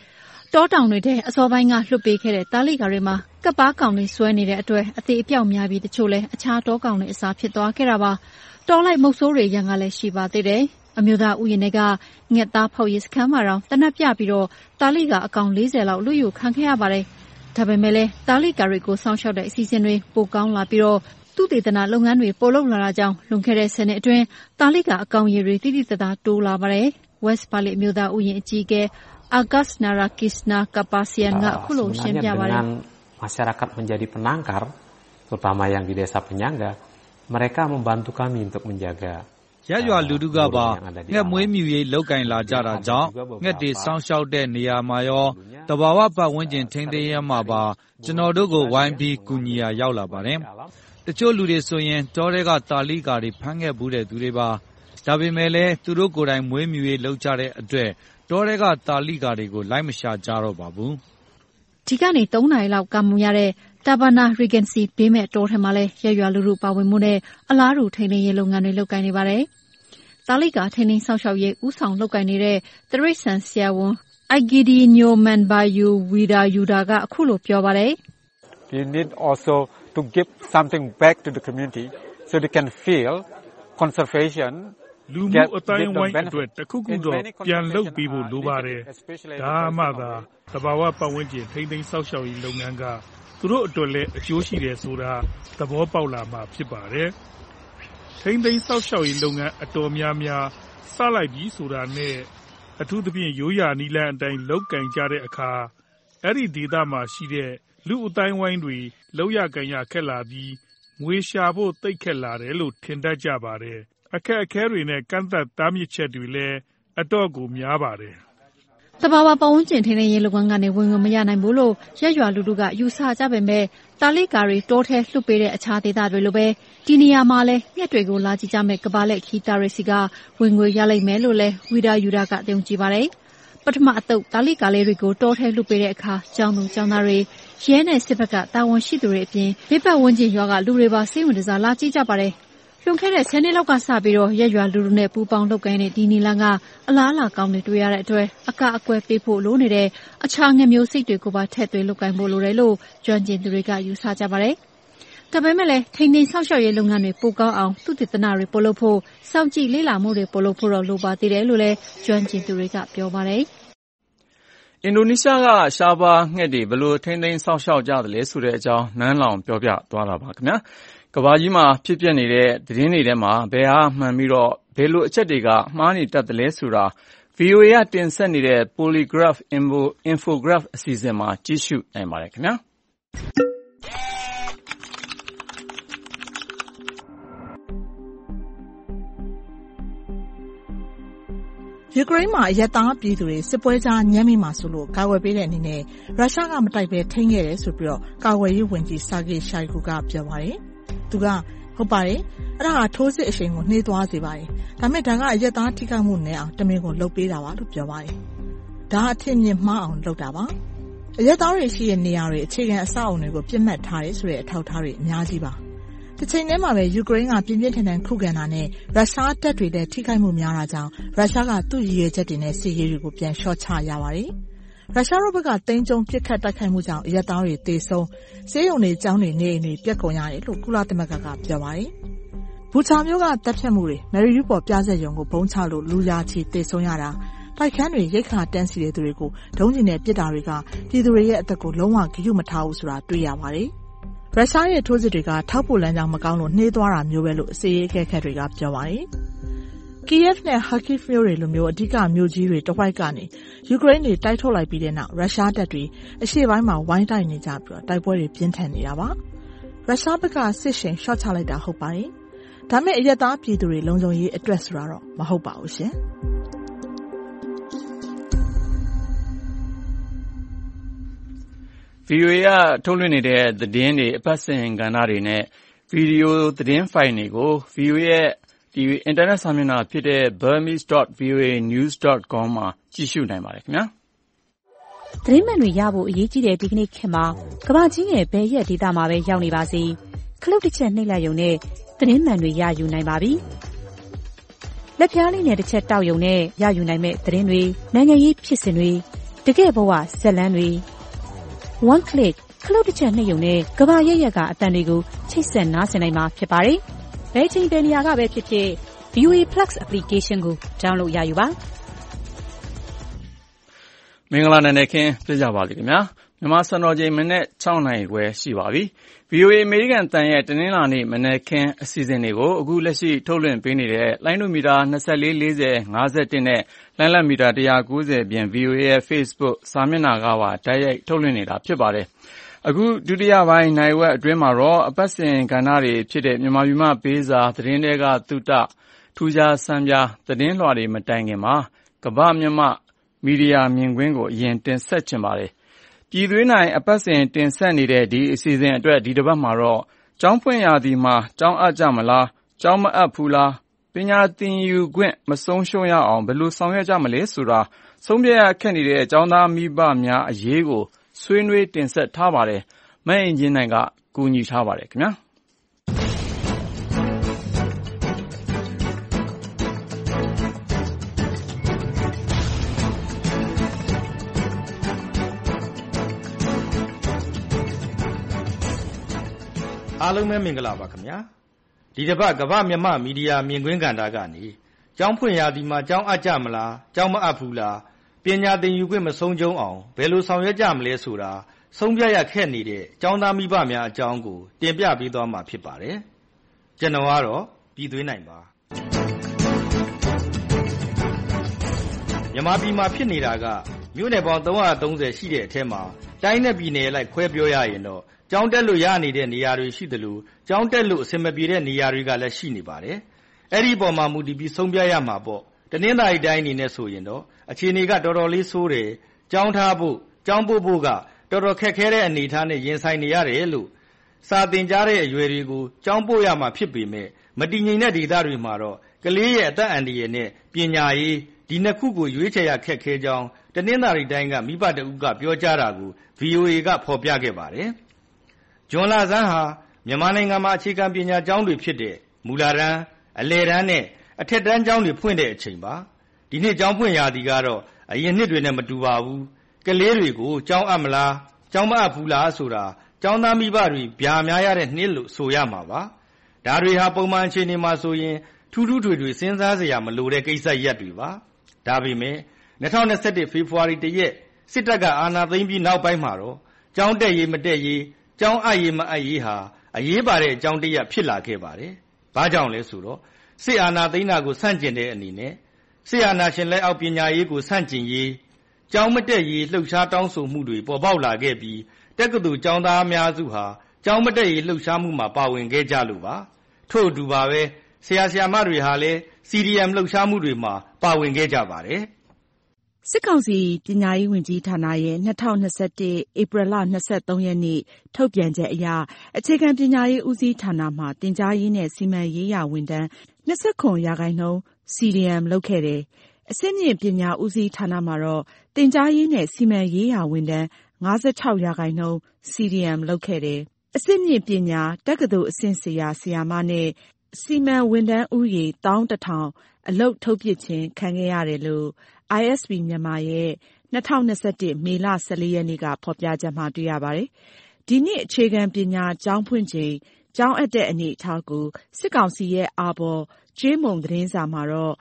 တောတောင်တွေထဲအစောပိုင်းကလွှတ်ပေးခဲ့တဲ့တာလိကာတွေမှာကပ်ပါးကောင်တွေဆွဲနေတဲ့အတွက်အသေးအပြောက်များပြီးတချို့လည်းအခြားတောကောင်တွေအစားဖြစ်သွားခဲ့တာပါ။တော်လိုက်မုတ်ဆိုးတွေရန်ကလည်းရှိပါသေးတယ်။အမျိုးသားဥယျာဉ်တွေကငှက်သားဖောက်ရေးစခန်းမှာတော့တနက်ပြပြီးတော့တာလိကာအကောင်40လောက်လွတ်ယူခံခဲ့ရပါတယ်။ဒါပေမဲ့လည်းတာလိကာတွေကိုစောင့်ရှောက်တဲ့အစီအစဉ်တွေပိုကောင်းလာပြီးတော့သုတေသနလုပ်ငန်းတွေပိုလုပ်လာတာကြောင့်လွန်ခဲ့တဲ့10နှစ်အတွင်းတာလိကာအကောင်ရည်တွေတိတိတသားတိုးလာပါတယ်။ West Valley အမျိုးသားဥယျာဉ်အကြီးအကဲAgus Narakisna Kapasian ကအခုလိုရှင်းပြပါတယ် masyarakat menjadi penangkar terutama yang di desa penyangga mereka membantu kami untuk menjaga ရပ်ရွာလူထုကပါငှက်မွေးမြူရေးလုပ်ကင်လာကြတာကြောင့်ငှက်တွေစောင့်ရှောက်တဲ့နေရာမှာရောတဘာဝပတ်ဝန်းကျင်ထိန်းသိမ်းရမှာပါကျွန်တော်တို့ကိုဝိုင်းပြီးကူညီရာရောက်လာပါတယ်တချို့လူတွေဆိုရင်တောတွေကတာလိကာတွေဖမ်းခဲ့ဘူးတဲ့သူတွေပါဒါပေမဲ့လည်းသူတို့ကိုယ်တိုင်မွေးမြူရေးလုပ်ကြတဲ့အတွက်တောတွေကတာလိကာတွေကိုလိုက်မရှာကြတော့ပါဘူးဒီကနေ3နာရီလောက်ကမှူရတဲ့ Tabana Regency ဘေးမဲ့တောထဲမှာလည်းရပ်ရွာလူထုပါဝင်မှုနဲ့အလားတူထိန်းသိမ်းရေးလုပ်ငန်းတွေလုပ်ကိုင်နေပါတယ်။တာလိကာထိန်းသိမ်းဆောက်ရှောက်ရေးဦးဆောင်လုပ်ကိုင်နေတဲ့တရိတ်ဆန်ဆရာဝန် Igidi Nyomanbayu Widayuda ကအခုလိုပြောပါတယ်။ We need also to give something back to the community so they can feel conservation လူမှုအတိုင်းဝိုင်းအတွက်တခုခုတော့ပြန်လုပ်ပေးဖို့လိုပါတယ်။ဒါမှသာသဘာဝပတ်ဝန်းကျင်ထိန်းသိမ်းဆောက်ရှောက်ရေးလုပ်ငန်းကသူတို့အတွက်လည်းအကျိုးရှိတယ်ဆိုတာသဘောပေါက်လာမှာဖြစ်ပါတယ်။ထိန်းသိမ်းဆောက်ရှောက်ရေးလုပ်ငန်းအတော်များများစလိုက်ပြီးဆိုတာနဲ့အထူးသဖြင့်ရိုးရာနီလန်းအတိုင်းလုပ်ကင်ကြတဲ့အခါအဲ့ဒီဒေသမှာရှိတဲ့လူအတိုင်းဝိုင်းတွေလောက်ရကန်ရခက်လာပြီးငွေရှာဖို့တိတ်ခက်လာတယ်လို့ထင်တတ်ကြပါတယ်။အခက်အခဲတွေနဲ့ကန့်သက်တားမြစ်ချက်တွေလည်းအတော့ကိုများပါတယ်။တဘာဝပတ်ဝန်းကျင်ထိန်းသိမ်းရေးလုပ်ငန်းကနေဝင်ငွေမရနိုင်ဘူးလို့ရပ်ရွာလူထုကယူဆကြပေမဲ့တာလိကာတွေတောထဲလှုပ်ပေးတဲ့အခြားဒေသတွေလိုပဲဒီနေရာမှာလည်းငှက်တွေကိုလာကြည့်ကြမဲ့ကဘာလက်ခီတာရီစီကဝင်ငွေရလိမ့်မယ်လို့လည်းဝီဒါယူဒါကယုံကြည်ပါတယ်။ပထမအတုပ်တာလိကာလေးတွေကိုတောထဲလှုပ်ပေးတဲ့အခါကျောင်းသူကျောင်းသားတွေရဲနဲ့စစ်ဘက်ကတာဝန်ရှိသူတွေအပြင်ဘေးပတ်ဝန်းကျင်ရွာကလူတွေပါစိတ်ဝင်စားလာကြည့်ကြပါတယ်။လွန်ခဲ့တဲ့10နှစ်လောက်ကစပြီးတော့ရက်ရွာလူလူနဲ့ပူပေါင်းလုပ်ကိုင်းတဲ့ဒီနီလန်ကအလားအလာကောင်းတွေတွေ့ရတဲ့အတွက်အကအကွဲပေးဖို့လိုနေတဲ့အခြားငမျိုးစိတ်တွေကိုပါထည့်သွင်းလုပ်ကိုင်းဖို့လိုတယ်လို့ကျွမ်းကျင်သူတွေကယူဆကြပါတယ်။ဒါပေမဲ့လည်းထိန်းသိမ်းဆောက်ရှောက်ရေးလုပ်ငန်းတွေပိုကောင်းအောင်သုတေသနတွေပို့လုပ်ဖို့စောင့်ကြည့်လေ့လာမှုတွေပို့လုပ်ဖို့တော့လိုပါသေးတယ်လို့လည်းကျွမ်းကျင်သူတွေကပြောပါတယ်။အင်ဒိုနီးရှားကရှားပါးငှက်တွေဘယ်လိုထိန်းသိမ်းဆောက်ရှောက်ကြသလဲဆိုတဲ့အကြောင်းနန်းလောင်ပြောပြသွားတာပါခင်ဗျာ။ကမ္ဘာကြီးမှာဖြစ်ပျက်နေတဲ့သတင်းတွေထဲမှာဘယ်ဟာမှန်ပြီးတော့ဘယ်လိုအချက်တွေကမှားနေတတ်တယ်လဲဆိုတာ VOA ကတင်ဆက်နေတဲ့ Polygraph Infograph အစီအစဉ်မှာကြည့်ရှုနိုင်ပါတယ်ခင်ဗျာယူကရိန်းမှာအရက်သားပြည်သူတွေစစ်ပွဲကြားညှမ်းမိမှာဆိုလို့ကာကွယ်ပေးတဲ့အနေနဲ့ရုရှားကမတိုက်ပဲထိန်းခဲ့တယ်ဆိုပြီးတော့ကာကွယ်ရေးဝန်ကြီးဆာဂေရှိုင်ဂူကပြောပါတယ်သူကဟုတ်ပါတယ်အဲ့ဒါကထိုးစစ်အရှိန်ကိုနှေးသွားစေပါတယ်ဒါပေမဲ့ဒါကအရက်သားထိခိုက်မှုနဲ့အောင်တမင်ကိုလုပ်ပေးတာပါလို့ပြောပါတယ်ဒါအထင်မြင်မှားအောင်လုပ်တာပါအရက်သားတွေရှိတဲ့နေရာတွေအခြေခံအဆောက်အအုံတွေကိုပြစ်မှတ်ထားတယ်ဆိုတဲ့အထောက်အထားတွေအများကြီးပါတစ်ချိန်တည်းမှာပဲယူကရိန်းကပြင်းပြင်းထန်ထန်ခုခံတာနဲ့ရုရှားတပ်တွေလည်းထိခိုက်မှုများတာကြောင့်ရုရှားကသူ့ရည်ရွယ်ချက်တွေနဲ့စစ်ရေးတွေကိုပြန်လျှော့ချရပါတယ်ရုရှားတို့ဘက်ကတိမ်ကျုံပစ်ခတ်တိုက်ခိုက်မှုကြောင့်အရက်သားတွေသေဆုံးဆေးရုံတွေကျောင်းတွေနေအိမ်တွေပြက်ကုန်ရတယ်လို့ကုလသမဂ္ဂကပြောပါတယ်။ဘူချာမျိုးကတပ်ဖြတ်မှုတွေမယ်ရီယူပေါ်ပြဆက်ရုံကိုဘုံချလို့လူရာချီသေဆုံးရတာတိုက်ခန်းတွေရိတ်ခါတန်းစီတဲ့သူတွေကိုဒုံးကျင်နဲ့ပစ်တာတွေကပြည်သူတွေရဲ့အသက်ကိုလုံးဝဂရုမထားဘူးဆိုတာတွေ့ရပါတယ်။ရုရှားရဲ့ထိုးစစ်တွေကထောက်ပို့လမ်းကြောင်းမကောင်းလို့နှေးသွားတာမျိုးပဲလို့အစီအကဲခတ်တွေကပြောပါတယ်။ Kiev နဲ့ Kharkiv မြို့တွေလိုမျိုးအဓိကမြို့ကြီးတွေတဝိုက်ကနေယူကရိန်းတွေတိုက်ထုတ်လိုက်ပြီးတဲ့နောက်ရုရှားတပ်တွေအရှေ့ပိုင်းမှာဝိုင်းတိုက်နေကြပြီးတော့တိုက်ပွဲတွေပြင်းထန်နေတာပါ။ရုရှားဘက်ကစစ်ရှင်ရှော့ချလိုက်တာဟုတ်ပါတယ်။ဒါမဲ့အရက်သားပြည်သူတွေလုံခြုံရေးအတွက်ဆိုတာတော့မဟုတ်ပါဘူးရှင်။ VOA ကထုတ်လွှင့်နေတဲ့သတင်းတွေအပတ်စဉ်ကဏ္ဍတွေနဲ့ဗီဒီယိုသတင်းဖိုင်တွေကို VOA ရဲ့အင်တာနက်စာမျက်နှာဖြစ်တဲ့ burmese.voanews.com မှာကြည့်ရှုနိုင်ပါတယ်ခင်ဗျာ။သတင်းမှန်တွေရဖို့အရေးကြီးတဲ့ဒီကနေ့ခေတ်မှာကမ္ဘာကြီးရဲ့ဘယ်ရက်ဒေသမှာပဲရောက်နေပါစေခလုတ်တစ်ချက်နှိပ်လိုက်ရုံနဲ့သတင်းမှန်တွေရယူနိုင်ပါပြီ။လက်ပြားလေးနဲ့တစ်ချက်တောက်ရုံနဲ့ရယူနိုင်မဲ့သတင်းတွေနိုင်ငံရေးဖြစ်စဉ်တွေတကယ့်ဘဝဇာတ်လမ်းတွေ One Click ခလုတ်တစ်ချက်နှိပ်ရုံနဲ့ကမ္ဘာရဲ့ရက်ကအသံတွေကိုချိတ်ဆက်နားဆင်နိုင်မှာဖြစ်ပါတယ်။ဘယ်ချိန်ဘယ်နေရာကပဲဖြစ်ဖြစ် VOA Plus application ကို download ရယူပါမင်္ဂလာနေ့ခင်းပြကြပါလိမ့်ခင်ဗျာမြန်မာစံတော်ချိန်မနေ့6နာရီခွဲရှိပါပြီ VOA အမေရိကန်တန်ရဲ့တနင်္လာနေ့မနေ့ခင်းအစီအစဉ်တွေကိုအခုလက်ရှိထုတ်လွှင့်ပေးနေတဲ့လိုင်းဒိုမီတာ24 40 51နဲ့လိုင်းလတ်မီတာ190ပြင် VOA ရဲ့ Facebook စာမျက်နှာကပါတိုက်ရိုက်ထုတ်လွှင့်နေတာဖြစ်ပါတယ်အခုဒုတိယပိုင်းနိုင်ဝက်အတွင်းမှာတော့အပတ်စဉ်ကဏ္ဍတွေဖြစ်တဲ့မြန်မာပြည်မှာပေးစာသတင်းတွေကသုတထူးခြားစမ်းပြသတင်းလွှာတွေမတိုင်ခင်မှာကမ္ဘာမြန်မာမီဒီယာမြင်ကွင်းကိုအရင်တင်ဆက်ချင်ပါတယ်ပြည်သွေးနိုင်အပတ်စဉ်တင်ဆက်နေတဲ့ဒီအစီအစဉ်အတွက်ဒီတစ်ပတ်မှာတော့ကျောင်းဖွင့်ရာသီမှာကျောင်းအပ်ကြမလားကျောင်းမအပ်ဘူးလားပညာသင်ယူခွင့်မဆုံးရှုံးရအောင်ဘယ်လိုဆောင်ရွက်ကြမလဲဆိုတာဆုံးဖြတ်ရခက်နေတဲ့ကျောင်းသားမိဘများအရေးကိုဆွေးနွေးတင်ဆက်ထားပါတယ်။မအင်ဂျင်နိုင်ကကူညီထားပါတယ်ခင်ဗျာ။အားလုံးပဲမင်္ဂလာပါခင်ဗျာဒီတစ်ပတ်ကမ္ဘာမြန်မာမီဒီယာမြင်ကွင်းကဏ္ဍကနေကျောင်းဖွင့်ရာသီမှာကျောင်းအပ်ကြမလားကျောင်းမအပ်ဘူးလားပညာသင်ယူခွင့်မဆုံးရှုံးအောင်ဘယ်လိုဆောင်ရွက်ကြမလဲဆိုတာဆုံးဖြတ်ရခက်နေတဲ့ကျောင်းသားမိဘများအကြောင်းကိုတင်ပြပေးသွားမှာဖြစ်ပါတယ်ကျွန်တော်ကတော့ပြည်သွေးနိုင်ပါမြန်မာပြည်မှာဖြစ်နေတာကမြို့နယ်ပေါင်း330ရှိတဲ့အထက်မှာတိုင်းနဲ့ပြည်နယ်လိုက်ခွဲပြောရရင်တော့ကျောင်းတက်လို့ရနေတဲ့နေရာတွေရှိသလိုကျောင်းတက်လို့အဆင်မပြေတဲ့နေရာတွေကလည်းရှိနေပါတယ်။အဲ့ဒီပေါ်မှာမူတည်ပြီးဆုံးဖြတ်ရမှာပေါ့။တနင်္သာရီတိုင်းအနေနဲ့ဆိုရင်တော့အခြေအနေကတော်တော်လေးဆိုးတယ်။ကျောင်းထားဖို့ကျောင်းပို့ဖို့ကတော်တော်ခက်ခဲတဲ့အနေအထားနဲ့ရင်ဆိုင်နေရတယ်လို့စာသင်ကြားတဲ့အရွယ်တွေကိုကျောင်းပို့ရမှာဖြစ်ပေမဲ့မတည်ငြိမ်တဲ့ဒေသတွေမှာတော့ကလေးရဲ့အသက်အန္တရာယ်နဲ့ပညာရေးဒီနှစ်ခုကိုရွေးချယ်ရခက်ခဲကြောင်းတနင်္သာရီတိုင်းကမိဘတအုပ်ကပြောကြားတာကို VOA ကဖော်ပြခဲ့ပါတယ်။ဂျွန်လာဆန်းဟာမြန်မာနိုင်ငံမှာအခြေခံပညာကျောင်းတွေဖြစ်တဲ့မူလတန်းအလယ်တန်းနဲ့အထက်တန်းကျောင်းတွေဖွင့်တဲ့အချိန်ပါဒီနှစ်ကျောင်းဖွင့်ရာသီကတော့အရင်နှစ်တွေနဲ့မတူပါဘူးကလေးတွေကိုကျောင်းအပ်မလားကျောင်းမအပ်ဘူးလားဆိုတာကျောင်းသားမိဘတွေဗျာများရတဲ့နှစ်လို့ဆိုရမှာပါဒါတွေဟာပုံမှန်အခြေအနေမှာဆိုရင်ထူးထူးထွေထွေစဉ်းစားစရာမလိုတဲ့ကိစ္စရပ်တွေပါဒါပေမဲ့2021ဖေဖော်ဝါရီ1ရက်စစ်တပ်ကအာဏာသိမ်းပြီးနောက်ပိုင်းမှာတော့ကျောင်းတက်ရေးမတက်ရေးကျောင်းအပ်ရေးမအပ်ရေးဟာအရေးပါတဲ့အကြောင်းတရားဖြစ်လာခဲ့ပါတယ်။ဘာကြောင့်လဲဆိုတော့စစ်အာဏာသိမ်းတာကိုဆန့်ကျင်တဲ့အနေနဲ့စစ်အာဏာရှင်လက်အောက်ပညာရေးကိုဆန့်ကျင်ရေးကျောင်းမတက်ရေးလှုပ်ရှားတောင်းဆိုမှုတွေပေါ်ပေါက်လာခဲ့ပြီးတက္ကသိုလ်ကျောင်းသားအများစုဟာကျောင်းမတက်ရေးလှုပ်ရှားမှုမှာပါဝင်ခဲ့ကြလို့ပါ။ထို့အတူပါပဲဆရာဆရာမတွေဟာလည်း CDM လှုပ်ရှားမှုတွေမှာပါဝင်ခဲ့ကြပါတယ်။စစ်ကောင်စီပညာရေးဝန်ကြီးဌာနရဲ့2021ဧပြီလ23ရက်နေ့ထုတ်ပြန်ချက်အရအခြေခံပညာရေးဦးစီးဌာနမှသင်ကြားရေးနဲ့စီမံရေးရာဝန်ထမ်း29% CDM လုပ်ခဲ့တယ်။အဆင့်မြင့်ပညာဦးစီးဌာနမှာတော့သင်ကြားရေးနဲ့စီမံရေးရာဝန်ထမ်း56% CDM လုပ်ခဲ့တယ်။အဆင့်မြင့်ပညာတက္ကသိုလ်အဆင့်ဆရာဆရာမနဲ့စီမံဝန်ထမ်းဦးရေ11000အလုပ်ထုတ်ပစ်ခြင်းခံခဲ့ရတယ်လို့ISP မြန်မာရဲ့2021မေလ14ရက်နေ့ကဖော်ပြချက်မှာတွေ့ရပါတယ်။ဒီနှစ်အခြေခံပညာကျောင်းဖွင့်ချိန်ကျောင်းအပ်တဲ့အနေအထားကိုစစ်ကောင်စီရဲ့အာဘော်ကြေးမုံသတင်းစာမှာတော့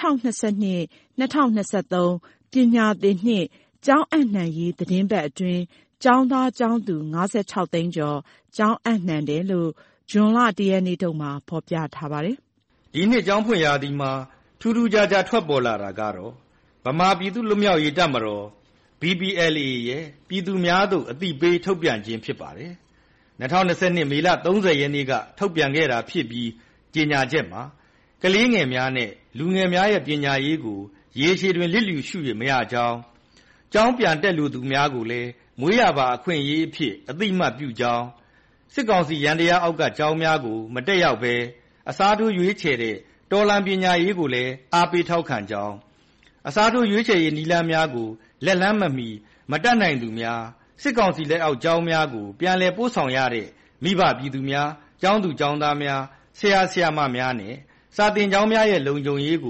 2022-2023ပညာသင်နှစ်ကျောင်းအပ်နှံရေးသတင်းပတ်အတွင်းကျောင်းသားကျောင်းသူ56သိန်းကျော်ကျောင်းအပ်နှံတယ်လို့ဇွန်လ1ရက်နေ့တုန်းမှာဖော်ပြထားပါတယ်။ဒီနှစ်ကျောင်းဖွင့်ရာသီမှာထူးထူးခြားခြားထွက်ပေါ်လာတာကတော့ဗမာပြည်သူ့လွတ်မြောက်ရေးတပ်မတော် BPLA ရဲ့ပြည်သူများသို့အသိပေးထုတ်ပြန်ခြင်းဖြစ်ပါတယ်။2022မေလ30ရက်နေ့ကထုတ်ပြန်ခဲ့တာဖြစ်ပြီးကြေညာချက်မှာကလေးငယ်များနဲ့လူငယ်များရဲ့ပညာရေးကိုရေရှည်တွင်လစ်လျူရှုရမရကြောင်းကျောင်းပြန်တက်လူသူများကိုလည်းမွေးရပါအခွင့်အရေးအဖြစ်အသိမှတ်ပြုကြောင်းစစ်ကောင်စီရန်တရားအောက်ကကျောင်းများကိုမတက်ရောက်ဘဲအစားထိုးရွေးချယ်တဲ့တော်လှန်ပညာရေးကိုလည်းအားပေးထောက်ခံကြောင်းအစားထိုးရွေးချယ်ရေးနည်းလမ်းများကိုလက်လန်းမမီမတတ်နိုင်သူများစစ်ကောင်စီလက်အောက်ကျောင်းများကိုပြန်လည်ပို့ဆောင်ရတဲ့မိဘပြည်သူများကျောင်းသူကျောင်းသားများဆရာဆရာမများနဲ့စာသင်ကျောင်းများရဲ့လုံခြုံရေးကို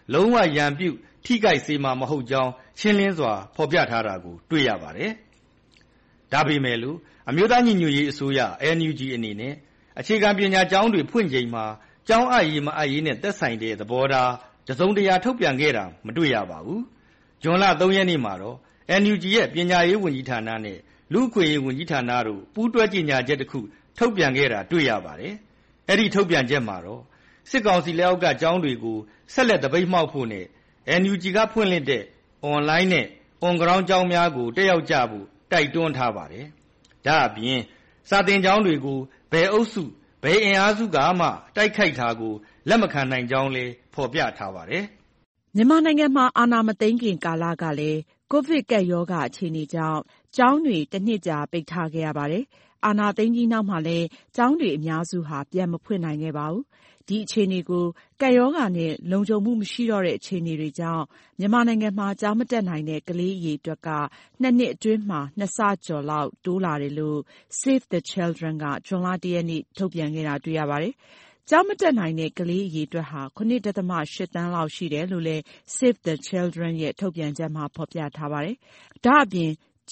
လုံးဝရန်ပြုထိခိုက်စေမှာမဟုတ်ကြောင်းရှင်းလင်းစွာဖော်ပြထားတာကိုတွေ့ရပါတယ်။ဒါပေမဲ့လို့အမျိုးသားညီညွတ်ရေးအစိုးရ NUG အနေနဲ့အခြေခံပညာကျောင်းတွေဖွင့်ချိန်မှာကျောင်းအပ်ရေးမအပ်ရေးနဲ့သက်ဆိုင်တဲ့သဘောထားတစုံတရာထုတ်ပြန်ခဲ့တာမတွေ့ရပါဘူး။ဇွန်လ 3 ရက်နေ့မှာတော့ NUG ရဲ့ပညာရေးဝန်ကြီးဌာနနဲ့လူ့အခွင့်အရေးဝန်ကြီးဌာနတို့ပူးတွဲကြေညာချက်တစ်ခုထုတ်ပြန်ခဲ့တာတွေ့ရပါတယ်။အဲ့ဒီထုတ်ပြန်ချက်မှာတော့စစ်ကောင်စီလက်အောက်ကကျောင်းတွေကိုဆက်လက်တပိတ်မှောက်ဖို့နဲ့ NUG ကဖွင့်လှစ်တဲ့ online နဲ့ on ground ကျောင်းများကိုတက်ရောက်ကြဖို့တိုက်တွန်းထားပါတယ်။ဒါအပြင်စာသင်ကျောင်းတွေကိုဘယ်အုပ်စုဘယ်အင်အားစုကမှတိုက်ခိုက်တာကိုလက်မခံနိုင်ကြောင်းလည်းဖော်ပြထားပါတယ်။မြန်မာနိုင်ငံမှာအာဏာမသိမ်းခင်ကာလကလည်းကိုဗစ်ကပ်ရောဂါအခြေအနေကြောင့်ကျောင်းတွေတစ်နှစ်ကြာပိတ်ထားခဲ့ရပါတယ်။အာဏာသိမ်းပြီးနောက်မှာလည်းကျောင်းတွေအများစုဟာပြန်မဖွင့်နိုင်ခဲ့ပါဘူး။ဒီအခြေအနေကိုကပ်ရောဂါနဲ့လုံခြုံမှုမရှိတော့တဲ့အခြေအနေတွေကြောင့်မြန်မာနိုင်ငံမှာကျောင်းမတက်နိုင်တဲ့ကလေးအရေအတွက်က2 နှစ်အတွင်းမှာ2 ဆကျော်လောက်တိုးလာတယ်လို့ Save the Children ကဇွန်လ 1 ရက်နေ့ထုတ်ပြန်ခဲ့တာတွေ့ရပါတယ်။ကျောင်းမတက်နိုင်တဲ့ကလေးအရေအတွက်ဟာ 9.8 သန်းလောက်ရှိတယ်လို့လည်း Save the Children ရဲ့ထုတ်ပြန်ချက်မှာဖော်ပြထားပါတယ်။ဒါ့အပြင်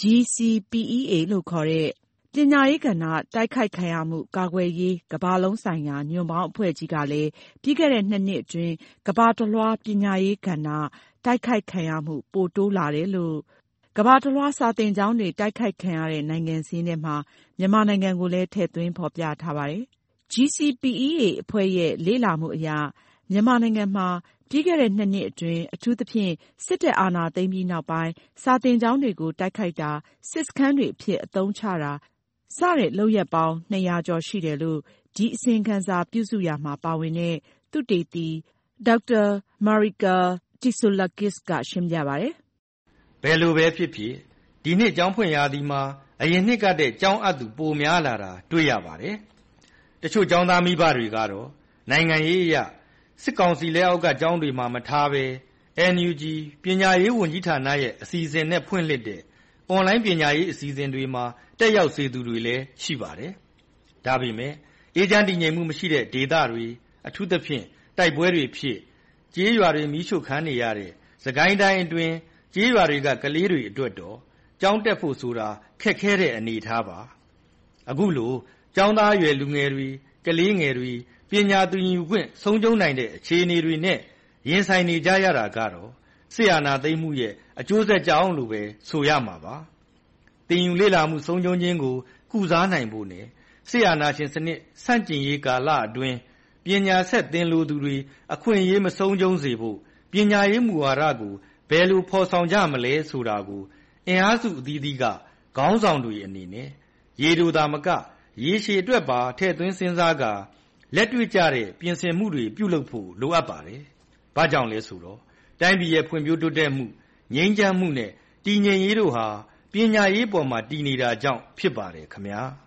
GCPEA လို့ခေါ်တဲ့ပညာရေးကဏ္ဍတိုက်ခိုက်ခံရမှုကာကွယ်ရေးကမ္ဘာလုံးဆိုင်ရာညွန့်ပေါင်းအဖွဲ့ကြီးကလည်းပြီးခဲ့တဲ့2 နှစ်အတွင်းကမ္ဘာတစ်လွှားပညာရေးကဏ္ဍတိုက်ခိုက်ခံရမှုပိုတိုးလာတယ်လို့ကမ္ဘာတစ်လွှားစာသင်ကျောင်းတွေတိုက်ခိုက်ခံရတဲ့နိုင်ငံစာရင်းထဲမှာမြန်မာနိုင်ငံကိုလည်းထည့်သွင်းဖော်ပြထားပါတယ်။ GCPEA အဖွဲ့ရဲ့လေ့လာမှုအရမြန်မာနိုင်ငံမှာပြီးခဲ့တဲ့2 နှစ်အတွင်းအထူးသဖြင့်စစ်တပ်အာဏာသိမ်းပြီးနောက်ပိုင်းစာသင်ကျောင်းတွေကိုတိုက်ခိုက်တာစစ်စခန်းတွေအဖြစ်အသုံးချတာစတဲ့လုပ်ရပ်ပေါင်း200 ကျော်ရှိတယ်လို့ဒီအစီရင်ခံစာပြုစုရာမှာပါဝင်တဲ့သုတေသီဒေါက်တာမာရီကာတီဆိုလာကစ်ကရှင်းပြပါတယ်။ဘယ်လိုပဲဖြစ်ဖြစ်ဒီနှစ်ကျောင်းဖွင့်ရာသီမှာအရင်နှစ်ကတည်းကကျောင်းအပ်သူပိုများလာတာတွေ့ရပါတယ်။တချို့ကျောင်းသားမိဘတွေကတော့နိုင်ငံရေးအရစစ်ကောင်စီလက်အောက်ကကျောင်းတွေမှာမထားဘဲ NUG ပညာရေးဝန်ကြီးဌာနရဲ့အစီအစဉ်နဲ့ဖွင့်လှစ်တဲ့ online ပညာရေးအစီအစဉ်တွေမှာတက်ရောက်စေသူတွေလည်းရှိပါတယ်။ဒါပေမဲ့အေဂျင့်တည်ငြိမ်မှုမရှိတဲ့ဒေသတွေအထူးသဖြင့်တိုက်ပွဲတွေဖြစ်ကြေးရွာတွေမီးရှို့ခံနေရတဲ့စကိုင်းတိုင်းအတွင်းကြေးရွာတွေကကလေးတွေအတွက်တော့ကျောင်းတက်ဖို့ဆိုတာခက်ခဲတဲ့အနေအထားပါ။အခုလိုကျောင်းသားအရွယ်လူငယ်တွေကလေးငယ်တွေပညာသင်ယူခွင့်ဆုံးရှုံးနိုင်တဲ့အခြေအနေတွေနဲ့ရင်ဆိုင်နေကြရတာကတော့ဆရာနာသိမ်းမှုရဲ့အကျိုးဆက်ကြောင့်လို့ပဲဆိုရမှာပါ။သင်ယူလေ့လာမှုဆုံးရှုံးခြင်းကိုကုစားနိုင်ဖို့နဲ့ဆရာနာရှင်စနစ်ဆန့်ကျင်ရေးကာလအတွင်းပညာဆက်သင်လိုသူတွေအခွင့်အရေးမဆုံးရှုံးစေဖို့ပညာရေးမူဝါဒကိုဘယ်လိုဖော်ဆောင်ကြမလဲဆိုတာကိုအင်အားစုအသီးသီးကခေါင်းဆောင်တွေအနေနဲ့ရေတိုသာမကရေရှည်အတွက်ပါထည့်သွင်းစဉ်းစားကာလက်တွေ့ကျတဲ့ပြင်ဆင်မှုတွေပြုလုပ်ဖို့လိုအပ်ပါတယ်။ဘာကြောင့်လဲဆိုတော့တိုင်းပြည်ရဲ့ဖွံ့ဖြိုးတိုးတက်မှုငြိမ်းချမ်းမှုနဲ့တည်ငြိမ်ရေးတို့ဟာပညာရေးပေါ်မှာတည်နေတာကြောင့်ဖြစ်ပါတယ်ခင်ဗျာ။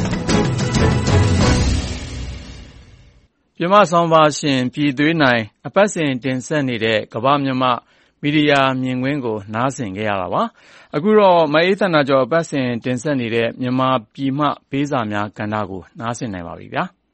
ပြမဆောင်ပါရှင်ပြည်သွေးနိုင်အပတ်စဉ်တင်ဆက်နေတဲ့ကမ္ဘာမြန်မာမီဒီယာမြင်ကွင်းကိုနားဆင်ကြရတာပါ။အခုတော့မအေးသနာကျော်အပတ်စဉ်တင်ဆက်နေတဲ့မြန်မာပြည်မှဘေးစာများကဏ္ဍကိုနားဆင်နိုင်ပါပြီဗျာ။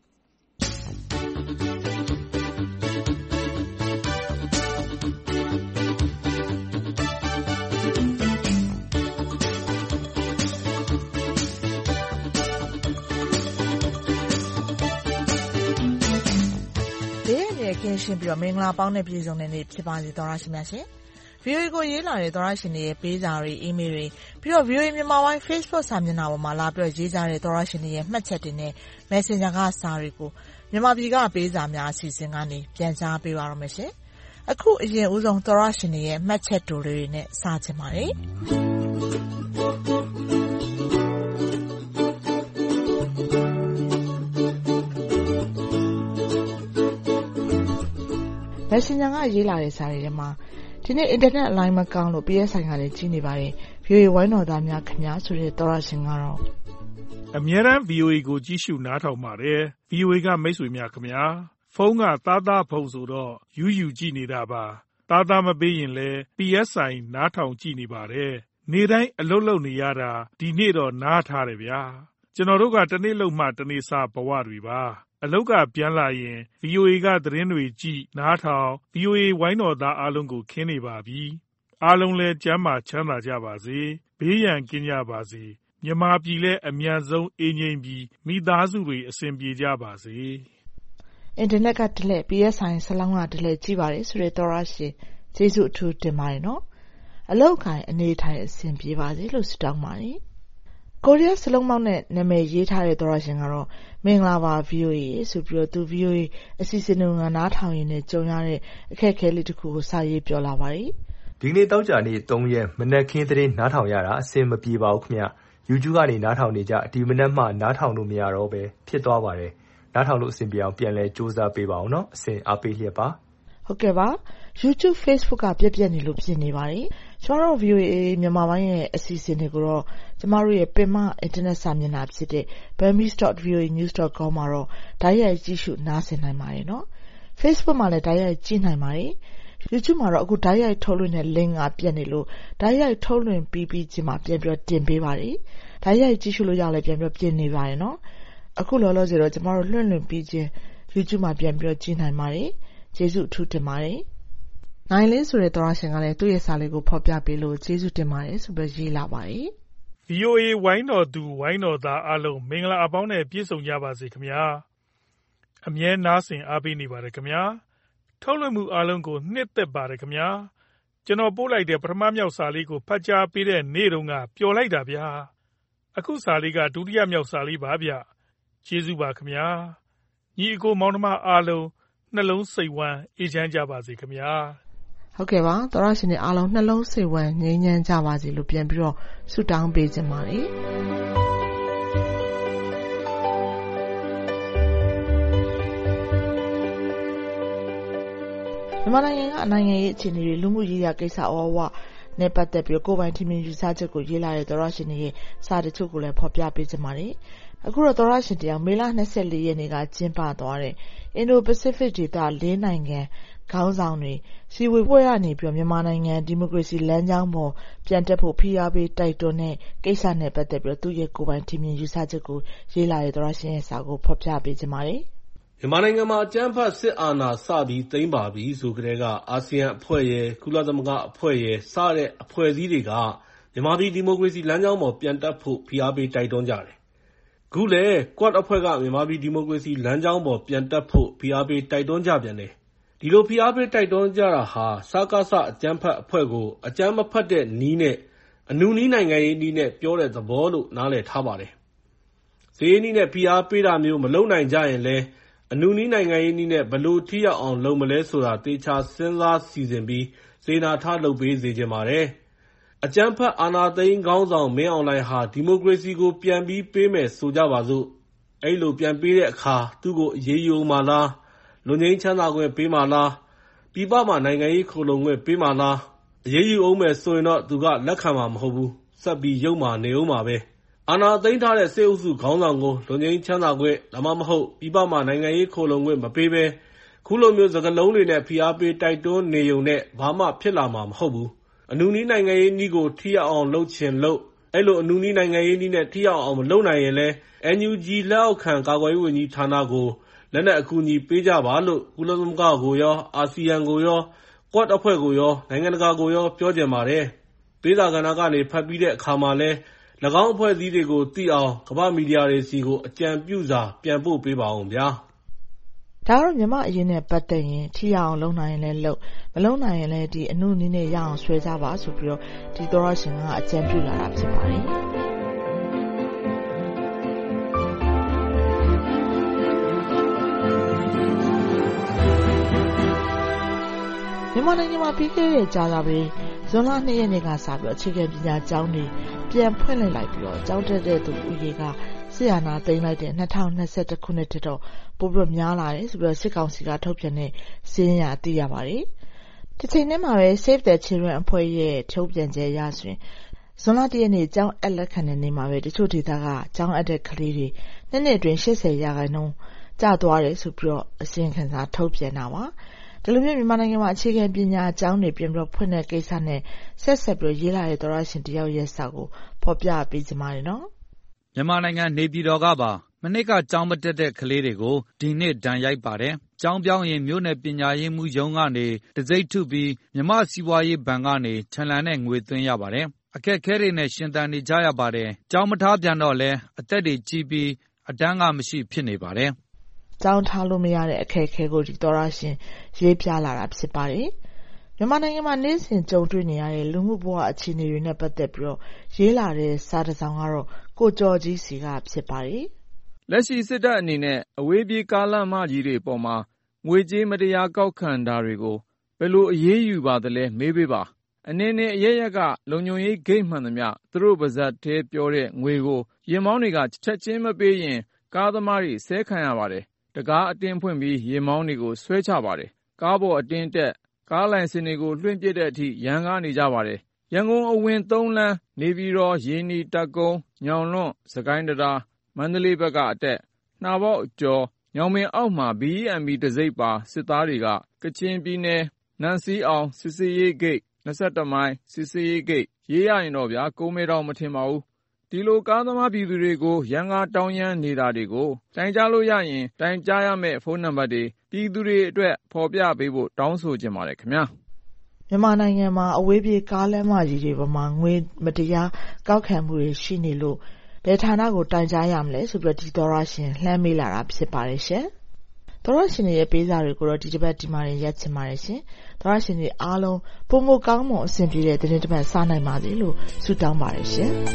ကင်းရှင်းပြီးတော့မင်္ဂလာပေါင်းနဲ့ပြည့်စုံတဲ့နေ့ဖြစ်ပါစေသောရရှိမြတ်ရှင်။ VOA ကိုရေးလာတဲ့သောရရှင်တွေရဲ့ပေးစာတွေအီးမေးလ်တွေပြီးတော့ VOA မြန်မာပိုင်း Facebook စာမျက်နှာပေါ်မှာလာပြီးတော့ရေးကြတဲ့သောရရှင်တွေရဲ့မှတ်ချက်တွေနဲ့ Messenger ကစာတွေကိုမြန်မာပြည်ကပေးစာများအစီအစဉ်ကနေပြန်ကြားပေးပါရမယ်ရှင်။အခုအရင်ဦးဆုံးသောရရှင်တွေရဲ့မှတ်ချက်တိုလေးတွေနဲ့စချင်ပါတယ်။Messenger ကရေးလာတဲ့စာတွေထဲမှာဒီနေ့ internet အလိုင်းမကောင်းလို့ PSI ကလည်းကြီးနေပါတယ်။ VOA ဝိုင်းတော်သားများခင်ဗျာဆိုတဲ့သောရရှင်ကတော့အမြဲတမ်း VOA ကိုကြည့်ရှုနားထောင်ပါတယ်။ VOA ကမိတ်ဆွေများခင်ဗျာဖုန်းကသားဖုန်းဆိုတော့ယူကြည့်နေတာပါ။သားမပေးရင်လည်း PSI နားထောင်ကြည့်နေပါတယ်။နေ့တိုင်းအလုပ်လုပ်နေရတာဒီနေ့တော့နားထားတယ်ဗျာ။ကျွန်တော်တို့ကတနေ့လုံးမှတနေ့စားဘဝတွေပါအလောက်ကပြန်လာရင် VOA ကသတင်းတွေကြည့်နားထောင် VOA ဝိုင်းတော်သားအားလုံးကိုခင်းနေပါပြီအားလုံးလည်းကျန်းမာချမ်းသာကြပါစေဘေးရန်ကင်းကြပါစေမြန်မာပြည်လည်းအမြန်ဆုံးအေးငြိမ်းပြီးမိသားစုတွေအဆင်ပြေကြပါစေအင်တာနက်ကတလဲ PSI ဆလောင်းကတလဲကြည့်ပါတယ်ဆိုတဲ့သောရရှင်ကျေးဇူးအထူးတင်ပါတယ်နော်အလောက်ခိုင်အနေထိုင်အဆင်ပြေပါစေလို့ဆုတောင်းပါတယ်ကိုရီးယားစလုံးမောက်နဲ့နာမည်ရေးထားတဲ့သောရရှင်ကတော့မင်္ဂလာပါ VOA ဆိုပြီးတော့သူ VOA အစီအစဉ်တွေကနားထောင်ရင်းနဲ့ကြုံရတဲ့အခက်အခဲလေးတစ်ခုကိုစာရေးပြောလာပါတယ်ဒီနေ့တောက်ကြနေ့3ရက်မနက်ခင်းသတင်းနားထောင်ရတာအဆင်မပြေပါဘူးခင်ဗျ YouTube ကနေနားထောင်နေကြဒီမနက်မှနားထောင်လို့မရတော့ပဲဖြစ်သွားပါတယ်နားထောင်လို့အဆင်ပြေအောင်ပြန်လဲစူးစမ်းပေးပါအောင်နော်အဆင်အားပေးလျက်ပါဟုတ်ကဲ့ပါ YouTube Facebook ကပြက်နေလို့ဖြစ်နေပါတယ်ကျွန်တော်တို့ VOA မြန်မာပိုင်းရဲ့အစီအစဉ်တွေကိုတော့ကျွန်တော်တို့ရဲ့ပင်မ internet စာမျက်နှာဖြစ်တဲ့ burmese.voanews.com မှာတော့ဓာတ်ရိုက်ကြည့်ရှုနားဆင်နိုင်ပါတယ်နော် Facebook မှာလည်းဓာတ်ရိုက်ကြည့်နိုင်ပါတယ် YouTube မှာတော့အခုဓာတ်ရိုက်ထုတ်လွှင့်တဲ့ link ကပြက်နေလို့ဓာတ်ရိုက်ထုတ်လွှင့်ပြီးချင်းမှာပြန်ပြီးတင်ပေးပါတယ်ဓာတ်ရိုက်ကြည့်ရှုလို့ရလဲပြန်ပြီးပြင်နေပါတယ်နော်အခုလောလောဆယ်တော့ကျွန်တော်တို့လွှင့်ပြီးချင်း YouTube မှာပြန်ပြီးကြည့်နိုင်ပါတယ်ကျေးဇူးအထူးတင်ပါတယ်နိုင်လင်းဆိုတဲ့သောရရှင်ကလည်းသူ့ရဲ့စာလေးကိုဖော်ပြပေးလို့ကျေးဇူးတင်ပါတယ်ဆိုပြီးရေးလာပါတယ် VOA ဝိုင်းတော်သူဝိုင်းတော်သားအားလုံးမင်္ဂလာအပေါင်းနဲ့ပြည့်စုံကြပါစေခင်ဗျာအမြဲနားဆင်အားပေးနေပါတယ်ခင်ဗျာထုတ်လွှင့်မှုအားလုံးကိုနှစ်သက်ပါတယ်ခင်ဗျာကျွန်တော်ပို့လိုက်တဲ့ပထမမြောက်စာလေးကိုဖတ်ကြားပေးတဲ့နေ့တုန်းကပျော်လိုက်တာဗျာအခုစာလေးကဒုတိယမြောက်စာလေးပါဗျကျေးဇူးပါခင်ဗျာညီအကိုမောင်နှမအားလုံးနှလုံးစိတ်ဝမ်းအေးချမ်းကြပါစေခင်ဗျာဟုတ်ကဲ့ပါသောရရှင်တွေအားလုံးနှလုံးစိတ်ဝမ်းငြိမ်းချမ်းကြပါစေလို့ပြန်ပြီးတော့ဆုတောင်းပေးခြင်းပါတယ်မြန်မာနိုင်ငံကနိုင်ငံရေးအခြေအနေတွေလူမှုရေးရာကိစ္စအဝဝနဲ့ပတ်သက်ပြီးကိုယ်ပိုင်ထင်မြင်ယူဆချက်ကိုရေးလာတဲ့သောရရှင်တွေရဲ့စာတချို့ကိုလည်းဖော်ပြပေးခြင်းပါတယ်အခုတော့သောရရှင်တရားမေလ24ရက်နေ့ကကျင်းပသွားတဲ့ Indo-Pacific ဒေသ၄နိုင်ငံခေါင်းဆောင်တွေစီဝေပွဲရနေပြီးမြန်မာနိုင်ငံဒီမိုကရေစီလမ်းကြောင်းပေါ်ပြန်တက်ဖို့ဖိအားပေးတိုက်တွန်းတဲ့ကိစ္စနဲ့ပတ်သက်ပြီးသူ့ရဲ့ကိုယ်ပိုင်ထင်မြင်ယူဆချက်ကိုရေးလာတဲ့သောရရှင်ရဲ့စာကိုဖော်ပြပေးခြင်းပါတယ်မြန်မာနိုင်ငံမှာအကြမ်းဖက်စစ်အာဏာစပြီးသိမ်းပါပြီဆိုကြတဲ့ကအာဆီယံအဖွဲ့ရဲ့ကုလသမဂ္ဂအဖွဲ့ရဲ့စတဲ့အဖွဲ့အစည်းတွေကမြန်မာပြည်ဒီမိုကရေစီလမ်းကြောင်းပေါ်ပြန်တက်ဖို့ဖိအားပေးတိုက်တွန်းကြတယ်။အခုလည်း Quad အဖွဲ့ကမြန်မာပြည်ဒီမိုကရေစီလမ်းကြောင်းပေါ်ပြန်တက်ဖို့ဖိအားပေးတိုက်တွန်းကြပြန်တယ်။ဒီလိုဖိအားပေးတိုက်တွန်းကြတာဟာစကားစအကြမ်းဖက်အဖွဲ့ကိုအကြမ်းမဖက်တဲ့နီးနဲ့အနုနီးနိုင်ငံရေးနီးနဲ့ပြောတဲ့သဘောလို့နားလည်ထားပါတယ်။စီးရေးနီးနဲ့ဖိအားပေးတာမျိုးမလုပ်နိုင်ကြရင်လည်းအနုနီးနိုင်ငံရေးနည်းနဲ့ဘယ်လိုထိရောက်အောင်လုပ်မလဲဆိုတာသေချာစဉ်းစားစီစဉ်ပြီးစေနာထားလုပ်ပေးစေချင်ပါတယ်။အကြမ်းဖက်အာဏာသိမ်းခေါင်းဆောင်မင်းအောင်လှိုင်ဟာဒီမိုကရေစီကိုပြန်ပြီးပေးမယ်ဆိုကြပါစို့။အဲ့လိုပြန်ပေးတဲ့အခါသူ့ကိုအရေးယူမှာလား၊လွတ်ငြိမ်းချမ်းသာခွင့်ပေးမှာလား၊ပြည်ပမှာနိုင်ငံရေးခိုလှုံခွင့်ပေးမှာလား။အရေးယူအောင်မယ်ဆိုရင်တော့သူကလက်ခံမှာမဟုတ်ဘူး။ဆက်ပြီးရုပ်မှာနေအောင်ပါပဲ။အာဏာသိမ်းထားတဲ့စစ်အုပ်စုခေါင်းဆောင်ကိုလွတ်ငြိမ်းချမ်းသာခွင့်ဒါမှမဟုတ်ပြည်ပမှာနိုင်ငံရေးခိုလှုံခွင့်မပေးဘဲခုလိုမျိုးစကားလုံးတွေနဲ့ဖိအားပေးတိုက်တွန်းနေုံနဲ့ဘာမှဖြစ်လာမှာမဟုတ်ဘူး။အနုနီးနိုင်ငံရေးနည်းကိုထိရောက်အောင်လုပ်ချင်လို့အဲ့လိုအနုနီးနိုင်ငံရေးနည်းနဲ့ထိရောက်အောင်မလုပ်နိုင်ရင်လည်း NUG လက်အောက်ခံကာကွယ်ရေးဝန်ကြီးဌာနကိုလက်နက်အကူအညီပေးကြပါလို့ကုလသမဂ္ဂကိုရောအာဆီယံကိုရော Quad အဖွဲ့ကိုရောနိုင်ငံတကာကိုရောပြောကြပါတယ်။ပေးစာကဏ္ဍကနေဖတ်ပြီးတဲ့အခါမှာလည်း၎င်းအဖွဲ့အစည်းတွေကိုသိအောင်ကမ္ဘာမီဒီယာတွေစီကိုအကြံပြုစာပြန်ပို့ပေးပါအောင်ဗျာဒါကတော့မြန်မာအရင်နဲ့ပတ်သက်ရင်ထိရအောင်လုပ်နိုင်ရင်လည်းလုပ်မလုပ်နိုင်ရင်လည်းဒီအနုနည်းနဲ့ရအောင်ဆွဲကြပါဆိုပြီးတော့ဒီသောရရှင်ကအကြံပြုလာတာဖြစ်ပါတယ်မြန်မာနိုင်ငံမှာပြီးခဲ့တဲ့ကြာသပတေးဇွန်လ2ရက်နေ့ကစပြီးအခြေခံပညာကျောင်းတွေပြန်ဖွင့်လှစ်လိုက်ပြီးတော့ကျောင်းတက်တဲ့သူဦးရေကဆီယာနာသိမ်းလိုက်တဲ့2021ခုနှစ်တည်းတော့ပိုပြီးများလာတယ်ဆိုပြီးတော့စစ်ကောင်စီကထုတ်ပြန်တဲ့စီးရင်ရသိရပါတယ်။တစ်ချိန်တည်းမှာပဲ Save the Children အဖွဲ့ရဲ့ထုတ်ပြန်ချက်အရဆိုရင်ဇွန်လ1ရက်နေ့ကျောင်းအပ်လက်ခံတဲ့နေ့မှာပဲတချို့ဒေသကကျောင်းအပ်တဲ့ကလေးတွေနှစ်အတွင်း80%ကျသွားတယ်ဆိုပြီးတော့အစီရင်ခံစာထုတ်ပြန်တာပါ။ဒီလိုမျိုးမြန်မာနိုင်ငံမှာအခြေခံပညာအကြောင်းတွေပြင်ပြီးဖွင့်တဲ့ကိစ္စနဲ့ဆက်ပြီးရေးလာတဲ့သောရရှင်တယောက်ရဲ့စာကိုဖော်ပြပေးကြပါမယ်နော်မြန်မာနိုင်ငံနေပြည်တော်ကပါမနှစ်ကကျောင်းမတက်တဲ့ကလေးတွေကိုဒီနှစ်ဒဏ်ရိုက်ပါတယ်။ကျောင်းပြောင်းရင်မြို့နယ်ပညာရေးမှူးရုံးကနေတံဆိပ်ထုပြီးမြန်မာ့စီးပွားရေးဘဏ်ကနေချန်လန်နဲ့ငွေသွင်းရပါတယ်။အခက်အခဲတွေနဲ့ရှင်သန်နေကြရပါတယ်။ကျောင်းမထားပြန်တော့လည်းအသက်တွေကြီးပြီးအတန်းကမရှိဖြစ်နေပါတယ်။ကျောင်းထားလို့မရတဲ့အခက်အခဲကိုဒီသောတရှင်ရေးပြလာတာဖြစ်ပါတယ်။မြန်မာနိုင်ငံမှာနေ့စဉ်ကြုံတွေ့နေရတဲ့လူမှုဘဝအခြေအနေတွေနဲ့ပတ်သက်ပြီးရေးလာတဲ့စာတစ်စောင်ကတော့ကိုကျော်ကြီးစီကဖြစ်ပါတယ်။လက်ရှိစစ်တပ်အနေနဲ့အဝေးပြေးကားလမ်းမကြီးတွေပေါ်မှာငွေကြေးမတရားကောက်ခံတာတွေကိုဘယ်လိုအရေးယူပါသလဲမေးပေးပါ။အနေနဲ့အရရက်ကလုံခြုံရေးဂိတ်မှန်သမျှသူတို့ပါဇက်ထဲပြောတဲ့ငွေကိုယာဉ်မောင်းတွေကချက်ချင်းမပေးရင်ကားသမားတွေဆဲခံရပါတယ်။တကားအတင်းဖွင့်ပြီးယာဉ်မောင်းတွေကိုဆွဲချပါတယ်။ကားပေါ်အတင်းတက်ကားလိုင်စင်တွေကိုလွှင့်ပစ်တဲ့အထိရန်ကားနေကြပါတယ်။ရန်ကုန်အဝင်3လမ်းနေပြည်တော်ရေနီတပ်ကုန်းညောင်လွန့်စကိုင်းတရားမန္တလေးဘက်ကအတက်နှာပေါက်အကျော်ညောင်ပင်အောက်မှာ BEMB တံဆိပ်ပါစစ်သားတွေကကချင်ပြည်နယ်နန့်စီအောင်စစ်စေးရေးဂိတ်21မိုင်စစ်စေးရေးဂိတ်ရေးရရင်တော့ဗျာကုန်းမဲတောင်မထင်ပါဘူးဒီလိုကားသမားပြည်သူတွေကိုရန်ကားတောင်းရမ်းနေတာတွေကိုတိုင်ကြားလို့ရရင်တိုင်ကြားရမယ့်ဖုန်းနံပါတ်တွေပြည်သူတွေအတွက်ဖော်ပြပေးဖို့တောင်းဆိုချင်ပါတယ်ခင်ဗျာမြန်မာနိုင်ငံမှာအဝေးပြေးကားလမ်းမကြီးတွေပေါ်မှာငွေမတရားကောက်ခံမှုတွေရှိနေလို့ဘယ်ဌာနကိုတိုင်ကြားရမလဲဆိုပြီးဒီသောရရှင်လှမ်းမေးလာတာဖြစ်ပါတယ်ရှင်။သောရရှင်ရဲ့ပေးစာတွေကိုတော့ဒီတစ်ပတ်ဒီမှာရက်ချင်ပါတယ်ရှင်။သောရရှင်တွေအားလုံးပုံမကောင်းမွန်အဆင်ပြေတဲ့သတင်းတစ်ပတ်စနိုင်ပါစေလို့ဆုတောင်းပါတယ်ရှင်။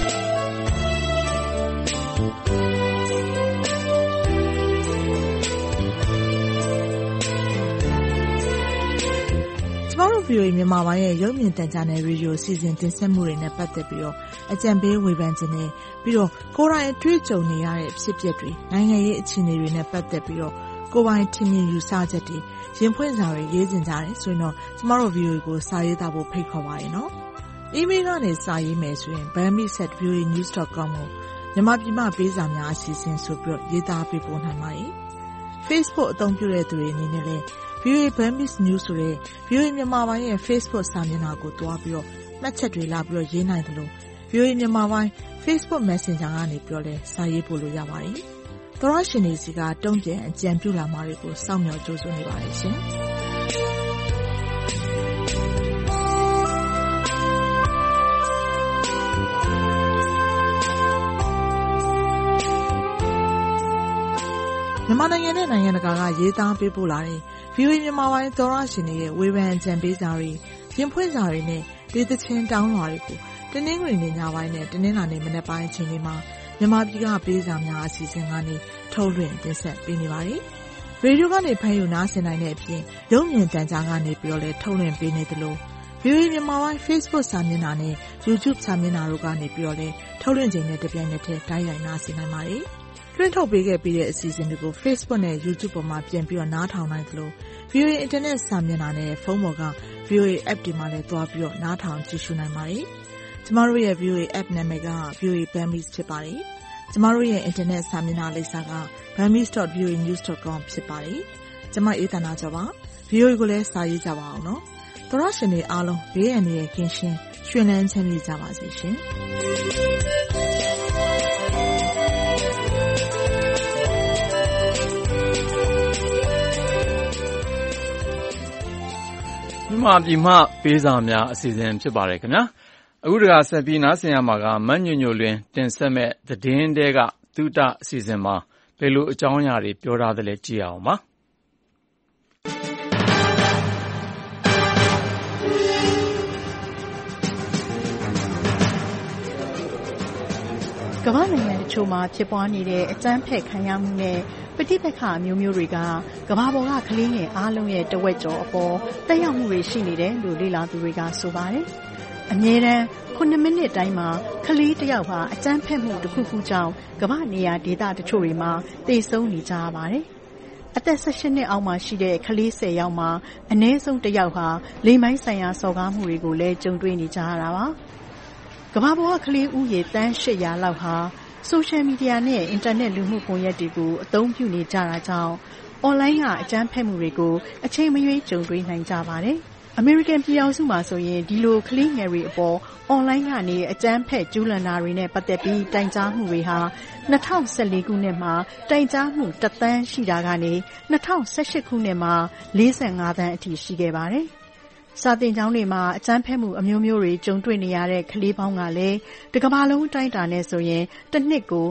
ကျမတို့ VOA မြန်မာပိုင်းရဲ့ရုပ်မြင်သံကြားနယ်ရေဒီယိုစီစဉ်တင်ဆက်မှုတွေနဲ့ပတ်သက်ပြီးတော့အကြံပေးဝေဖန်ခြင်းနဲ့ပြီးတော့ကိုယ်တိုင်အတွေ့အကြုံနေရတဲ့ဖြစ်ပျက်တွေနိုင်ငံရေးအခြေအနေတွေနဲ့ပတ်သက်ပြီးတော့ကိုယ်ပိုင်ထင်မြင်ယူဆချက်တွေရင်ဖွင့်စာတွေရေးတင်ကြတယ်ဆိုရင်တော့ကျမတို့ VOA ကိုစာရေးသားဖို့ဖိတ်ခေါ်ပါရနော်။ email ကနေစာရေးမယ်ဆိုရင် bambi@voanews.com ကိုမြန်မာပြည်မှပေးစာများအစီအစဉ်ဆိုပြီးတော့ရေးသားပေးပို့နိုင်ပါတယ်။ Facebook အသုံးပြုတဲ့သူတွေအနေနဲ့လည်းVOA Burmese News ဆိုတဲ့ VOA မြန်မာပိုင်းရဲ့ Facebook စာမျက်နှာကိုတွားပြီးတော့မှတ်ချက်တွေလာပြီးတော့ရေးနိုင်တယ်လို့ VOA မြန်မာပိုင်း Facebook Messenger ကနေပြီးတော့လည်းစာရေးပို့လို့ရပါတယ်။သောရရှင်တွေစီကတုံ့ပြန်အကြံပြုလာမှာတွေကိုစောင့်မျှော်ကြိုးစားနေပါတယ်ရှင်။မြန်မာနိုင်ငံနဲ့နိုင်ငံတကာကရေးသားပေးပို့လာတဲ့ VOA မြန်မာပိုင်းသောရရှင်တွေရဲ့ဝေဖန်အကြံပေးစာတွေရင်ဖွင့်စာတွေနဲ့ဒေသချင်းတောင်းလွှာတွေကိုတနင်္ဂနွေနေ့ညပိုင်းနဲ့တနင်္လာနေ့မနက်ပိုင်းအချိန်တွေမှာမြန်မာပြည်ကပေးစာများအစီအစဉ်ကနေထုတ်လွှင့်တင်ဆက်ပေးနေပါတယ်။ရေဒီယိုကနေဖမ်းယူနားဆင်နိုင်တဲ့အပြင်ရုပ်မြင်သံကြားကနေပြီးတော့လည်းထုတ်လွှင့်ပေးနေသလို VOA မြန်မာပိုင်း Facebook စာမျက်နှာနဲ့ YouTube စာမျက်နှာတို့ကနေပြီးတော့လည်းထုတ်လွှင့်ချိန်နဲ့တပြိုင်နက်တည်းတိုက်ရိုက်နားဆင်နိုင်ပါတယ်။လွှင့်ထုတ်ပေးခဲ့ပြီးတဲ့အစီအစဉ်တွေကို Facebook နဲ့ YouTube ပေါ်မှာပြန်ပြီးတော့နားထောင်နိုင်သလို VOA Internet စာမျက်နှာနဲ့ဖုန်းပေါ်က VOA App တွေမှာလည်းသွားပြီးတော့နားထောင်ကြည့်ရှုနိုင်ပါတယ်။ကျမတို့ရဲ့ VOA App နာမည်က VOA Burmese ဖြစ်ပါတယ်။ကျမတို့ရဲ့ Internet စာမျက်နှာလိပ်စာက burmese.voanews.com ဖြစ်ပါတယ်။ကျမအေးသန္တာကျော်ပါ။ VOA ကိုလည်းစာရေးကြပါအောင်နော်။သောရရှင်တွေအားလုံးဘေးအန္တရာယ်ကင်းရှင်းရွှင်လန်းချမ်းမြေ့ကြပါစေရှင်။မြန်မာပြည်မှပေးစာများအစီအစဉ်ဖြစ်ပါတယ်ခင်ဗျာအခုတခါဆက်ပြီးနားဆင်ရမှာကမညွညွလွင်တင်ဆက်မဲ့သတင်းတဲကသုတအစီအစဉ်မှာဘယ်လိုအကြောင်းအရာတွေပြောထားသလဲကြည့်အောင်ပါကမ္ဘာနိုင်ငံတချို့မှာဖြစ်ပွားနေတဲ့အကြမ်းဖက်ခံရမှုနဲ့ပဋိပက္ခမျိုးမျိုးတွေကကမ္ဘာပေါ်ကကလေးငယ်အားလုံးရဲ့တဝက်ကျော်အပေါ်တက်ရောက်မှုတွေရှိနေတယ်လို့လေ့လာသူတွေကဆိုပါတယ်။အမြဲတမ်း9မိနစ်တိုင်းမှာကလေးတစ်ယောက်ဟာအကြမ်းဖက်မှုတစ်ခုခုကြောင့်ကမ္ဘာနေရာဒေသတချို့တွေမှာသေဆုံးနေကြရပါတယ်။အသက်18နှစ်အောက်မှာရှိတဲ့ကလေး10ယောက်မှာအနည်းဆုံးတစ်ယောက်ဟာလိင်ပိုင်းဆိုင်ရာစော်ကားမှုတွေကိုလည်းကြုံတွေ့နေကြရတာပါ။ကမ္ဘာပေါ်ကကလေးဦးရေတန်း800လောက်ဟာဆိုရှယ်မီဒီယာနဲ့အင်တာနက်လူမှုကွန်ရက်တွေကိုအသုံးပြုနေကြတာကြောင့်အွန်လိုင်းကအကြမ်းဖက်မှုတွေကိုအချိန်မရွေးကြုံတွေ့နိုင်ကြပါတယ်အမေရိကန်ပြည်ထောင်စုမှာဆိုရင်ဒီလိုကလေးငယ်တွေအပေါ်အွန်လိုင်းကနေအကြမ်းဖက်ကျူးလွန်တာတွေနဲ့ပတ်သက်ပြီးတိုင်ကြားမှုတွေဟာ2014ခုနှစ်မှာတိုင်ကြားမှု1သန်းရှိတာကနေ2018ခုနှစ်မှာ45သန်းအထိရှိခဲ့ပါတယ်။စာသင်ကျောင်းတွေမှာအကြမ်းဖက်မှုအမျိုးမျိုးတွေကြုံတွေ့နေရတဲ့ကလေးပေါင်းကလည်းတစ်ကမ္ဘာလုံးအတိုင်းအတာနဲ့ဆိုရင်တစ်နှစ်ကို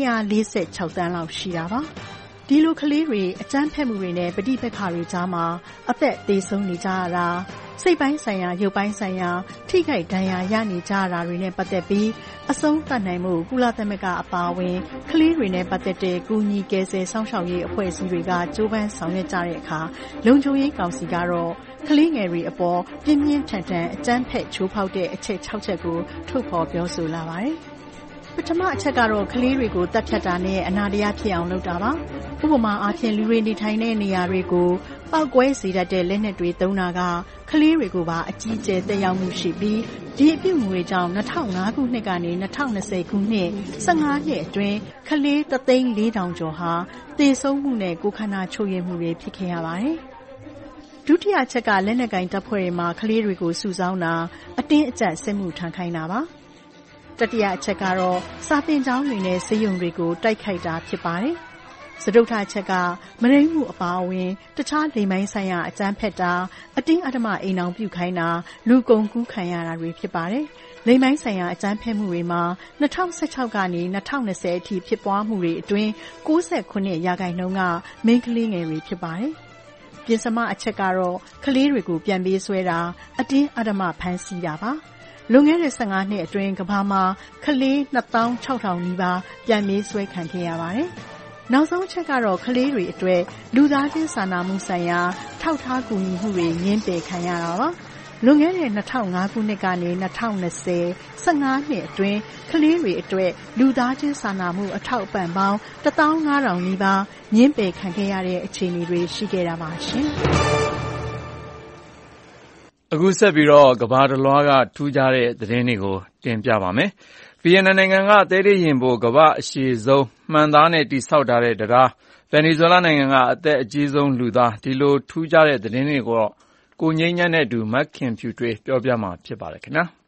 246သန်းလောက်ရှိတာပါ။ဒီလိုကလေးတွေအကြမ်းဖက်မှုတွေနဲ့ပဋိပက္ခတွေကြားမှာအသက်သေဆုံးနေကြရတာစိတ်ပိုင်းဆိုင်ရာရုပ်ပိုင်းဆိုင်ရာထိခိုက်ဒဏ်ရာရနေကြရတာတွေနဲ့ပတ်သက်ပြီးအဆုံးသတ်နိုင်မှုကုလသမဂ္ဂအပါအဝင်ကလေးတွေနဲ့ပတ်သက်တဲ့ကူညီကယ်ဆယ်စောင့်ရှောက်ရေးအဖွဲ့အစည်းတွေကကြိုးပမ်းဆောင်ရွက်ကြတဲ့အခါလုံခြုံရေးကောင်စီကတော့ကလေးငယ်တွေအပေါ်ပြင်းပြင်းထန်ထန်အကြမ်းဖက်ချိုးဖောက်တဲ့အချက်6ချက်ကိုထုတ်ဖော်ပြောဆိုလာပါတယ်။ပထမအချက်ကတော့ကလေးတွေကိုတပ်ဖြတ်တာနဲ့အနာတရားဖြစ်အောင်လုပ်တာပါ။ဥပမာအားဖြင့်လူတွေနေထိုင်တဲ့နေရာတွေကိုပောက်ကွဲစေတတ်တဲ့လက်နက်တွေသုံးတာကကလေးတွေကိုပါအကြီးအကျယ်သက်ရောက်မှုရှိပြီးဒီအပြုအမူတွေကြောင့်2005ခုနှစ်ကနေ2020ခုနှစ်15နှစ်အတွင်းကလေး3,400,000 ကျော်ဟာသေဆုံးမှုနဲ့ကိုယ်ခန္ဓာချို့ယွင်းမှုတွေဖြစ်ခဲ့ရပါတယ်။ဒုတိယအချက်ကလက်နက်ကင်တပ်ဖွဲ့တွေမှာကလေးတွေကိုစုဆောင်းတာအတင်းအကျပ်စစ်မှုထမ်းခိုင်းတာပါ။တတိယအချက်ကတော့စာသင်ကျောင်းတွေနဲ့ဆေးရုံတွေကိုတိုက်ခိုက်တာဖြစ်ပါတယ်။စတုတ္ထအချက်ကမရိမှုအပါအဝင်တခြားလိမ်ပိုင်းဆိုင်ရာအကြမ်းဖက်တာအတင်းအဓမ္မအိမ်အောင်ပြုခိုင်းတာလူကုန်ကူးခံရတာတွေဖြစ်ပါတယ်။လိမ်ပိုင်းဆိုင်ရာအကြမ်းဖက်မှုတွေမှာ2016ကနေ2020အထိဖြစ်ပွားမှုတွေအတွင်း69%ကမိန်းကလေးငယ်တွေဖြစ်ပါတယ်။ပြင်စမအချက်ကတော့ကလေးတွေကိုပြန်ပေးဆွဲတာအတင်းအဓမ္မဖမ်းဆီးတာပါ။လွန်ခဲ့တဲ့15နှစ်အတွင်းကမ္ဘာမှာကလေး26,000 နီးပါးပြန်ပေးဆွဲခံခဲ့ရပါတယ်။နောက်ဆုံးအချက်ကတော့ကလေးတွေအတွက်လူသားချင်းစာနာမှုဆိုင်ရာထောက်ထားကူညီမှုတွေငြင်းပယ်ခံရတာပါ။လွန်ခဲ့တဲ့2005ခုနှစ်ကနေ2020 15နှစ်အတွင်းကလေးတွေအတွက်လူသားချင်းစာနာမှုအထောက်အပံ့ပေါင်း15,000 နီးပါးငြင်းပယ်ခံခဲ့ရတဲ့အခြေအနေတွေရှိခဲ့တာပါရှင်။အခုဆက်ပြီးတော့ကမ္ဘာတစ်လွှားကထူးခြားတဲ့သတင်းတွေကိုတင်ပြပါမယ်။ဗီယက်နမ်နိုင်ငံကသဲထိရင်ပိုကမ္ဘာအရှည်ဆုံးမှန်သားနဲ့တည်ဆောက်ထားတဲ့တရားဗင်နီဇွဲလားနိုင်ငံကအသက်အကြီးဆုံးလူသားဒီလိုထူးခြားတဲ့သတင်းတွေကိုကိုငိမ့်ညံ့နဲ့အတူမက်ခင်ဖြူတွေးပြောပြမှာဖြစ်ပါတယ်ခင်ဗျာ။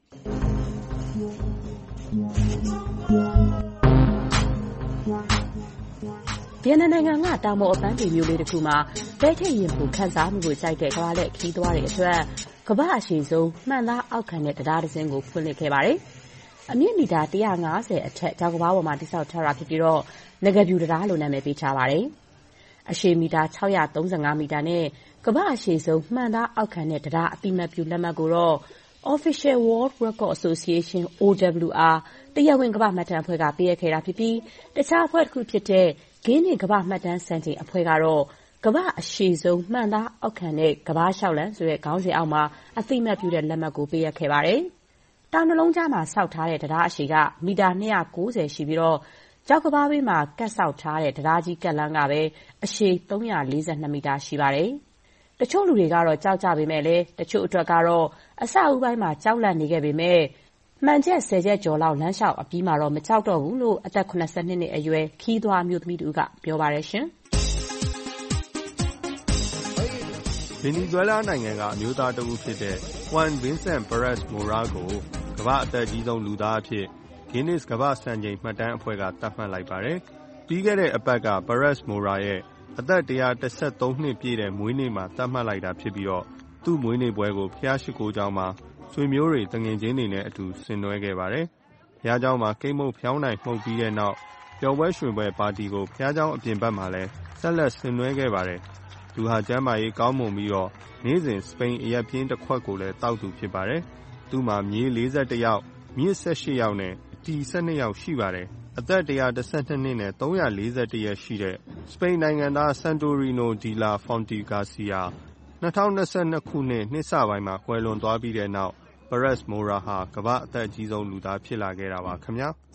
ဗီယက်နမ်နိုင်ငံကတောင်ပေါ်အပန်းဖြေမြို့လေးတစ်ခုမှာသဲထိရင်ပိုခန်းစားမှုကိုကြိုက်တဲ့ကမ္ဘာလက်ခီးသွားတွေအတွက်ကမ္ဘာအရှည်ဆုံးမှန်သားအောက်ခံတဲ့တရားတစ်စင်းကိုဖွင့်လှစ်ခဲ့ပါတယ်။အမြင့်မီတာ150အထက်ကြောက်ကမ္ဘာပေါ်မှာတိစောက်ထားတာဖြစ်ပြီးတော့ငကပြူတရားလို့နာမည်ပေးထားပါတယ်။အရှည်မီတာ635မီတာနဲ့ကမ္ဘာအရှည်ဆုံးမှန်သားအောက်ခံတဲ့တရားအတိမတ်ပြူလက်မှတ်ကိုတော့ Official World Record Association OWR တရားဝင်ကမ္ဘာမှတ်တမ်းအဖွဲ့ကပေးအပ်ခဲ့တာဖြစ်ပြီးတခြားအဖွဲ့တစ်ခုဖြစ်တဲ့ဂင်းနစ်ကမ္ဘာမှတ်တမ်းစံချိန်အဖွဲ့ကတော့ကမ္ဘာအရှည်ဆုံးမှန်သားအောက်ခံတဲ့ကမ္ဘာလျှောက်လမ်းဆိုတဲ့ခေါင်းစဉ်အောက်မှာအသိမှတ်ပြုတဲ့လက်မှတ်ကိုပေးအပ်ခဲ့ပါတယ်။တောင်နှလုံးကြားမှာဆောက်ထားတဲ့တရားအရှည်ကမီတာ290ရှိပြီးတော့ကျောက်ကမ္ဘာဘေးမှာကတ်ဆောက်ထားတဲ့တရားကြီးကတ်လမ်းကပဲအရှည်342မီတာရှိပါတယ်။တချို့လူတွေကတော့ကြောက်ကြပေမဲ့လည်းတချို့အတွက်ကတော့အစအဦးပိုင်းမှာကြောက်လန့်နေခဲ့ပေမဲ့မှန်ချက်10ချက်ကျော်လောက်လမ်းလျှောက်အပြီးမှာတော့မကြောက်တော့ဘူးလို့အသက်82နှစ်အရွယ်ခီးသွားမျိုးသမီးတူကပြောပါတယ်ရှင်။ဗင်နီဇွဲလားနိုင်ငံကအမျိုးသားတဦးဖြစ်တဲ့ Juan Vincent Perez Mora ကိုကမ္ဘာအသက်ကြီးဆုံးလူသားအဖြစ် Guinness ကမ္ဘာစံချိန်မှတ်တမ်းအဖွဲ့ကသတ်မှတ်လိုက်ပါတယ်။ပြီးခဲ့တဲ့အပတ်က Perez Mora ရဲ့အသက်113နှစ်ပြည့်တဲ့မွေးနေ့မှာသတ်မှတ်လိုက်တာဖြစ်ပြီးတော့သူ့မွေးနေ့ပွဲကိုဖျားရှိခိုးကျောင်းမှာဆွေမျိုးတွေတငယ်ချင်းတွေနဲ့အတူဆင်နွှဲခဲ့ပါတယ်။ဘုရားကျောင်းမှာကိတ်မုတ်ဖျောင်းနိုင်မှုတ်ပြီးတဲ့နောက်ပျော်ပွဲရွှင်ပွဲပါတီကိုဘုရားကျောင်းအပြင်ဘက်မှာလည်းဆက်လက်ဆင်နွှဲခဲ့ပါတယ်။သူဟာကျမ်းမာရေးကောင်းမွန်ပြီးတော့နေ့စဉ်စပိန်အရက်ပြင်းတစ်ခွက်ကိုလည်းတောက်သူဖြစ်ပါတယ်။သူ့မှာမြေ41ယောက်မြင့်18ယောက်နဲ့အတီ12ယောက်ရှိပါတယ်။အသက်112နှစ်နဲ့341ရက်ရှိတဲ့စပိန်နိုင်ငံသားဆန်တိုရီနိုဒီလာဖောင်တီဂါစီယာ2022ခုနှစ်နှစ်စပိုင်းမှာကွယ်လွန်သွားပြီးတဲ့နောက် Perez Mora ဟာကမ္ဘာအသက်အကြီးဆုံးလူသားဖြစ်လာခဲ့တာပါခင်ဗျာ။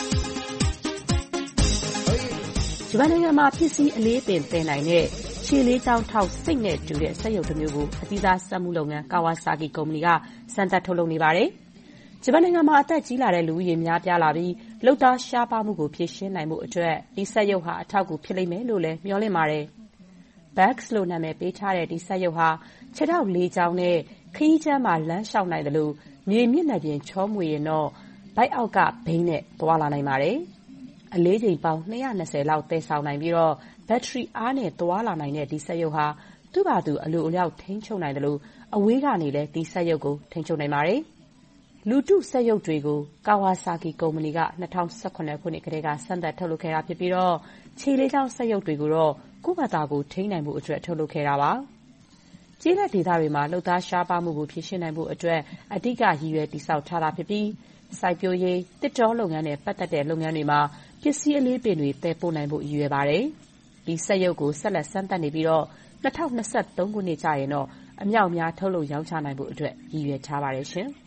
ဂျပန်နိုင်ငံမှာဖြစ်စည်းအလေးပင်တင်နိုင်တဲ့ခြေလေးချောင်းထောက်စိတ်နဲ့တူတဲ့စက်ရုပ်တစ်မျိုးကိုအသီးသားစက်မှုလုပ်ငန်း Kawasaki ကုမ္ပဏီကစမ်းသပ်ထုတ်လုပ်နေပါတယ်။ဂျပန်နိုင်ငံမှာအသက်ကြီးလာတဲ့လူဦးရေများပြားလာပြီးလုပ်သားရှားပါးမှုကိုဖြေရှင်းနိုင်မှုအတွက်ဒီစက်ရုပ်ဟာအထောက်အကူဖြစ်လိမ့်မယ်လို့လည်းမျှော်လင့်ပါတယ်။ Bags လို့နာမည်ပေးထားတဲ့ဒီစက်ရုပ်ဟာခြေထောက်လေးချောင်းနဲ့ခရီးချမ်းမှာလမ်းလျှောက်နိုင်တယ်လို့မြေမျက်နှာပြင်ချောမွေရင်တော့ဘိုက်အောက်ကဘိန်းနဲ့သွားလာနိုင်ပါတယ်။အလေးချိန်ပေါင်း220လောက်သယ်ဆောင်နိုင်ပြီးတော့ဘက်ထရီအားနဲ့သွားလာနိုင်တဲ့ဒီစက်ရုပ်ဟာသူ့ဘာသူအလိုအလျောက်ထိန်းချုပ်နိုင်တယ်လို့အဝေးကနေလည်းဒီစက်ရုပ်ကိုထိန်းချုပ်နိုင်ပါတယ်။လူတုစက်ရုပ်တွေကိုကာဝါဆာကီကုမ္ပဏီက2018ခုနှစ်ကတည်းကစမ်းသပ်ထုတ်လုပ်ခဲ့တာဖြစ်ပြီးတော့ခြေလေးချောင်းစက်ရုပ်တွေကိုတော့ကိုယ့်ဘာသာကိုထိန်းနိုင်မှုအတွက်ထုတ်လုပ်ခဲ့တာပါ။ကျေးလက်ဒေသတွေမှာလုပ်သားရှားပါးမှုကိုဖြေရှင်းနိုင်ဖို့အတွက်အဓိကရည်ရွယ်တည်ဆောက်ထားတာဖြစ်ပြီးစိုက်ပျိုးရေးသစ်တောလုပ်ငန်းနဲ့ပတ်သက်တဲ့လုပ်ငန်းတွေမှာပစ္စည်းအလေးပင်တွေသယ်ပို့နိုင်ဖို့ရည်ရွယ်ပါတယ်။ဒီစက်ရုပ်ကိုဆက်လက်စမ်းသပ်နေပြီးတော့2023ခုနှစ်ကျရင်တော့အမြောက်အများထုတ်လုပ်ရောင်းချနိုင်ဖို့အတွက်ရည်ရွယ်ထားပါတယ်ရှင်။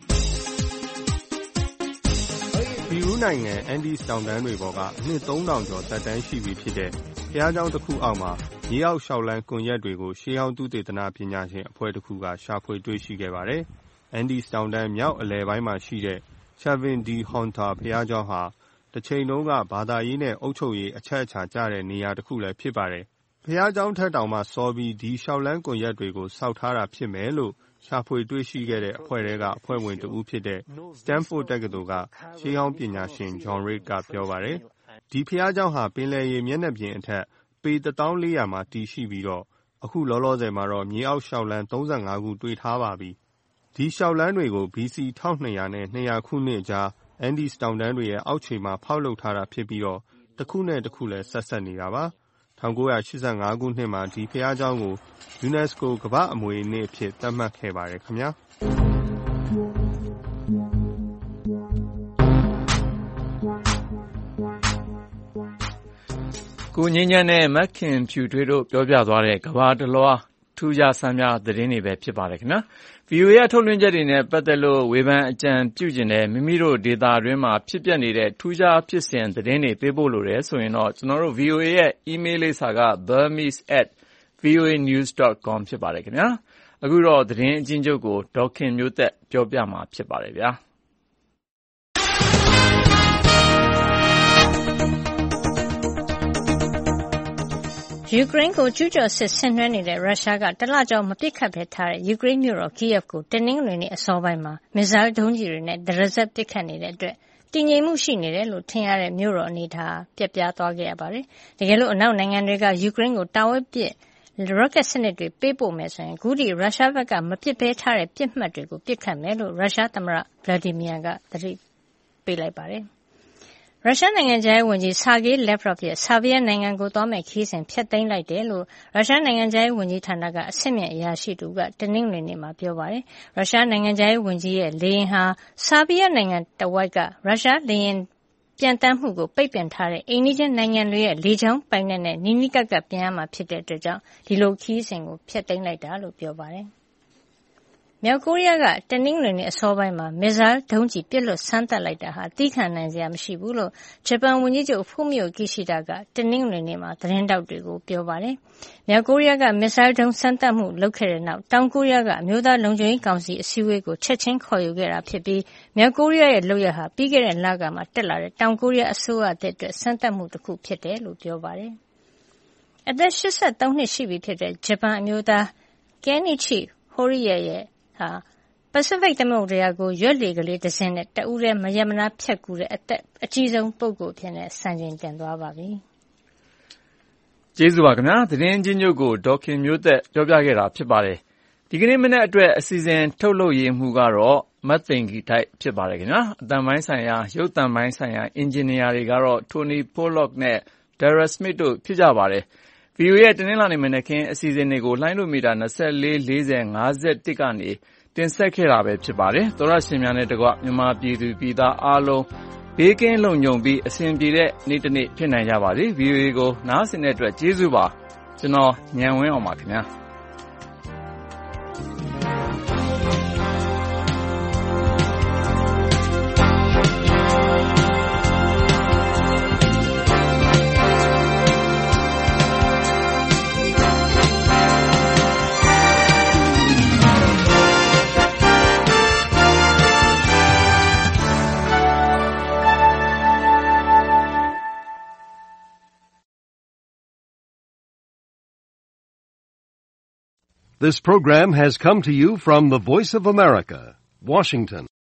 ပီရူးနိုင်ငံအန်ဒီစ်တောင်တန်းတွေပေါ်ကအနှစ်3000ကျော်သက်တမ်းရှိပြီဖြစ်တဲ့ဘုရားကျောင်းတစ်ခုအောက်မှာမြေအောက်လျှောက်လန်းကွန်ရက်တွေကိုရှေးဟောင်းသုတေသနပညာရှင်အဖွဲ့တစ်ခုကရှာဖွေတွေ့ရှိခဲ့ပါတယ်။အန်ဒီစ်တောင်တန်းမြောက်အလယ်ပိုင်းမှာရှိတဲ့ Chavín de Honta ဘုရားကျောင်းဟာတစ်ချိန်လုံးကဘာသာရေးနဲ့အုပ်ချုပ်ရေးအချက်အချာကျတဲ့နေရာတစ်ခုလည်းဖြစ်ပါတယ်။ဘုရားကျောင်းထက်တောင်မှစောပြီးဒီလျှောက်လန်းကွန်ရက်တွေကိုစောက်ထားတာဖြစ်မယ်လို့ရှာဖွေတွေ့ရှိခဲ့တဲ့အဖွဲ့ထဲကအဖွဲ့ဝင်တဦးဖြစ်တဲ့ Stanford တက္ကသိုလ်ကရှေးဟောင်းပညာရှင် John Reid ကပြောပါတယ်။ဒီဘုရားကျောင်းဟာပင်လယ်ရေမျက်နှာပြင်အထက်ပေ1400မှာတည်ရှိပြီးတော့အခုလောလောဆယ်မှာတော့မြေအောက်လျှောက်လန်း35ခုတွေ့ထားပါပြီ။ဒီလျှောက်လန်းတွေကို BC 1200နဲ့200ခုနှစ်ကြားအန်ဒီစ်တောင်တန်းတွေရဲ့အောက်ခြေမှာဖောက်လုပ်ထားတာဖြစ်ပြီးတော့တစ်ခုနဲ့တစ်ခုလည်းဆက်နေတာပါ။1985ခုနှစ်မှာဒီဘုရားကျောင်းကို UNESCO ကမ္ဘာ့အမွေအနှစ်အဖြစ်သတ်မှတ်ခဲ့ပါတယ်ခင်ဗျာကိုငင်းညံနဲ့မက်ခင်ဖြူထွေးတို့ပြောပြသွားတဲ့ကမ္ဘာတလွှားထူးခြားဆန်းပြသတင်းတွေပဲဖြစ်ပါတယ်ခင်ဗျာ VOA ရဲ့ထုတ်လွှင့်ချက်တွေနဲ့ပတ်သက်လို့ဝေဖန်အကြံပြုကျင်တဲ့မိမိတို့ဒေတာတွင်းမှာဖြစ်ပျက်နေတဲ့ထူးခြားဖြစ်စဉ်သတင်းတွေပေးပို့လို့ရဆိုရင်တော့ကျွန်တော်တို့ VOA ရဲ့ email လိပ်စာက burmese@voanews.com ဖြစ်ပါတယ်ခင်ဗျာအခုတော့သတင်းအချင်းချုပ်ကိုဒေါက်ခင်မျိုးသက်ပြောပြမှာဖြစ်ပါတယ်ဗျာယူကရိန်းကိုကျူးကျော်စစ်ဆင်နွှဲနေတဲ့ရုရှားကတလကျော်မပစ်ခတ်ဘဲထားတဲ့ယူကရိန်းမြို့တော် Kyiv ကိုတနင်္ဂနွေနေ့အစောပိုင်းမှာမစ်ဇိုင်းဒုံးကျည်တွေနဲ့တရစပ်ပစ်ခတ်နေတဲ့အတွက်တည်ငြိမ်မှုရှိနေတယ်လို့ထင်ရတဲ့မြို့တော်အနေအထားပျက်ပြားသွားခဲ့ရပါတယ်။တကယ်လို့အနောက်နိုင်ငံတွေကယူကရိန်းကိုတာဝဲပစ်ရော့ကက်စနစ်တွေပေးပို့မယ်ဆိုရင်အခုထိရုရှားဘက်ကမပစ်ဘဲထားတဲ့ပစ်မှတ်တွေကိုပစ်ခတ်မယ်လို့ရုရှားသမ္မတဗလာဒီမီယာကသတိပေးလိုက်ပါတယ်။ရုရှားနိုင်ငံခြားရေးဝန်ကြီး Sergei Lavrov ရဲ့ဆာဗီးယားနိုင်ငံကိုသွားမယ့်ခရီးစဉ်ဖျက်သိမ်းလိုက်တယ်လို့ရုရှားနိုင်ငံခြားရေးဝန်ကြီးဌာနကအဆင့်မြင့်အရာရှိတူကတနင်္ဂနွေနေ့မှာပြောပါတယ်။ရုရှားနိုင်ငံခြားရေးဝန်ကြီးရဲ့လေယာဉ်ဟာဆာဗီးယားနိုင်ငံတဝိုက်ကရုရှားလေယာဉ်ပျံသန်းမှုကိုပိတ်ပင်ထားတဲ့အိမ်နီးချင်းနိုင်ငံတွေရဲ့လေကြောင်းပိုင်နက်နဲ့နီးနီးကပ်ကပ်ပျံရမှာဖြစ်တဲ့အတွက်ကြောင့်ဒီလိုခရီးစဉ်ကိုဖျက်သိမ်းလိုက်တာလို့ပြောပါတယ်။မြောက်ကိုရီးယားကတနင်္ဂနွေနေ့အစောပိုင်းမှာမစ်ဇိုင်းဒုံးကျည်ပစ်လွှတ်စမ်းသပ်လိုက်တာဟာသီးခံနိုင်စရာမရှိဘူးလို့ဂျပန်ဝန်ကြီးချုပ်ဖူမီယိုကီရှိဒါကတနင်္ဂနွေနေ့မှာသတင်းတောက်တွေကိုပြောပါတယ်။မြောက်ကိုရီးယားကမစ်ဇိုင်းဒုံးစမ်းသပ်မှုလုပ်ခဲ့တဲ့နောက်တောင်ကိုရီးယားကအမျိုးသားလုံခြုံရေးကောင်စီအစည်းအဝေးကိုချက်ချင်းခေါ်ယူခဲ့တာဖြစ်ပြီးမြောက်ကိုရီးယားရဲ့လုပ်ရပ်ဟာပြီးခဲ့တဲ့လကမှတက်လာတဲ့တောင်ကိုရီးယားအစိုးရအသစ်အတွက်စမ်းသပ်မှုတစ်ခုဖြစ်တယ်လို့ပြောပါတယ်။အသက်83နှစ်ရှိပြီဖြစ်တဲ့ဂျပန်အမျိုးသားKenichi Horiyamaရဲ့ပစိဖိတ်သမုဒ္ဒရာကိုရွက်လှေကလေးတစ်စင်းနဲ့တဦးတည်းမရပ်မနားဖြတ်ကူတဲ့အသက်အကြီးဆုံးပုဂ္ဂိုလ်အဖြစ်နဲ့စံချိန်တင်သွားပါပြီ။ကျေးဇူးပါခင်ဗျာသတင်းချင်းချုပ်ကိုဒေါက်ခင်မျိုးသက်ပြောပြခဲ့တာဖြစ်ပါတယ်။ဒီကနေ့မနေ့အတွက်အစီအစဉ်ထုတ်လုပ်ရမှုကတော့မတ်သိန်ကြီးထိုက်ဖြစ်ပါတယ်ခင်ဗျာအတန်ပိုင်းဆိုင်ရာရုပ်တံပိုင်းဆိုင်ရာအင်ဂျင်နီယာတွေကတော့ Tony Pollock နဲ့ Dara Smith တို့ဖြစ်ကြပါတယ်။ VOA ရဲ့တင်းလာနေမနေ့ကင်းအစီအစဉ်တွေကိုလှိုင်းလိုမီတာ24 40 51ကနေတင်ဆက်ခဲ့တာပဲဖြစ်ပါတယ်။သောရရှင်များနဲ့တကွမြန်မာပြည်သူပြည်သားအားလုံးဘေးကင်းလုံခြုံပြီးအဆင်ပြေတဲ့နေ့တစ်နေ့ဖြစ်နိုင်ကြပါစေ။ VOA ကိုနားဆင်တဲ့အတွက်ကျေးဇူးပါ။ကျွန်တော်ဉာဏ်ဝင်းအောင်ပါခင်ဗျာ။ This program has come to you from the Voice of America, Washington.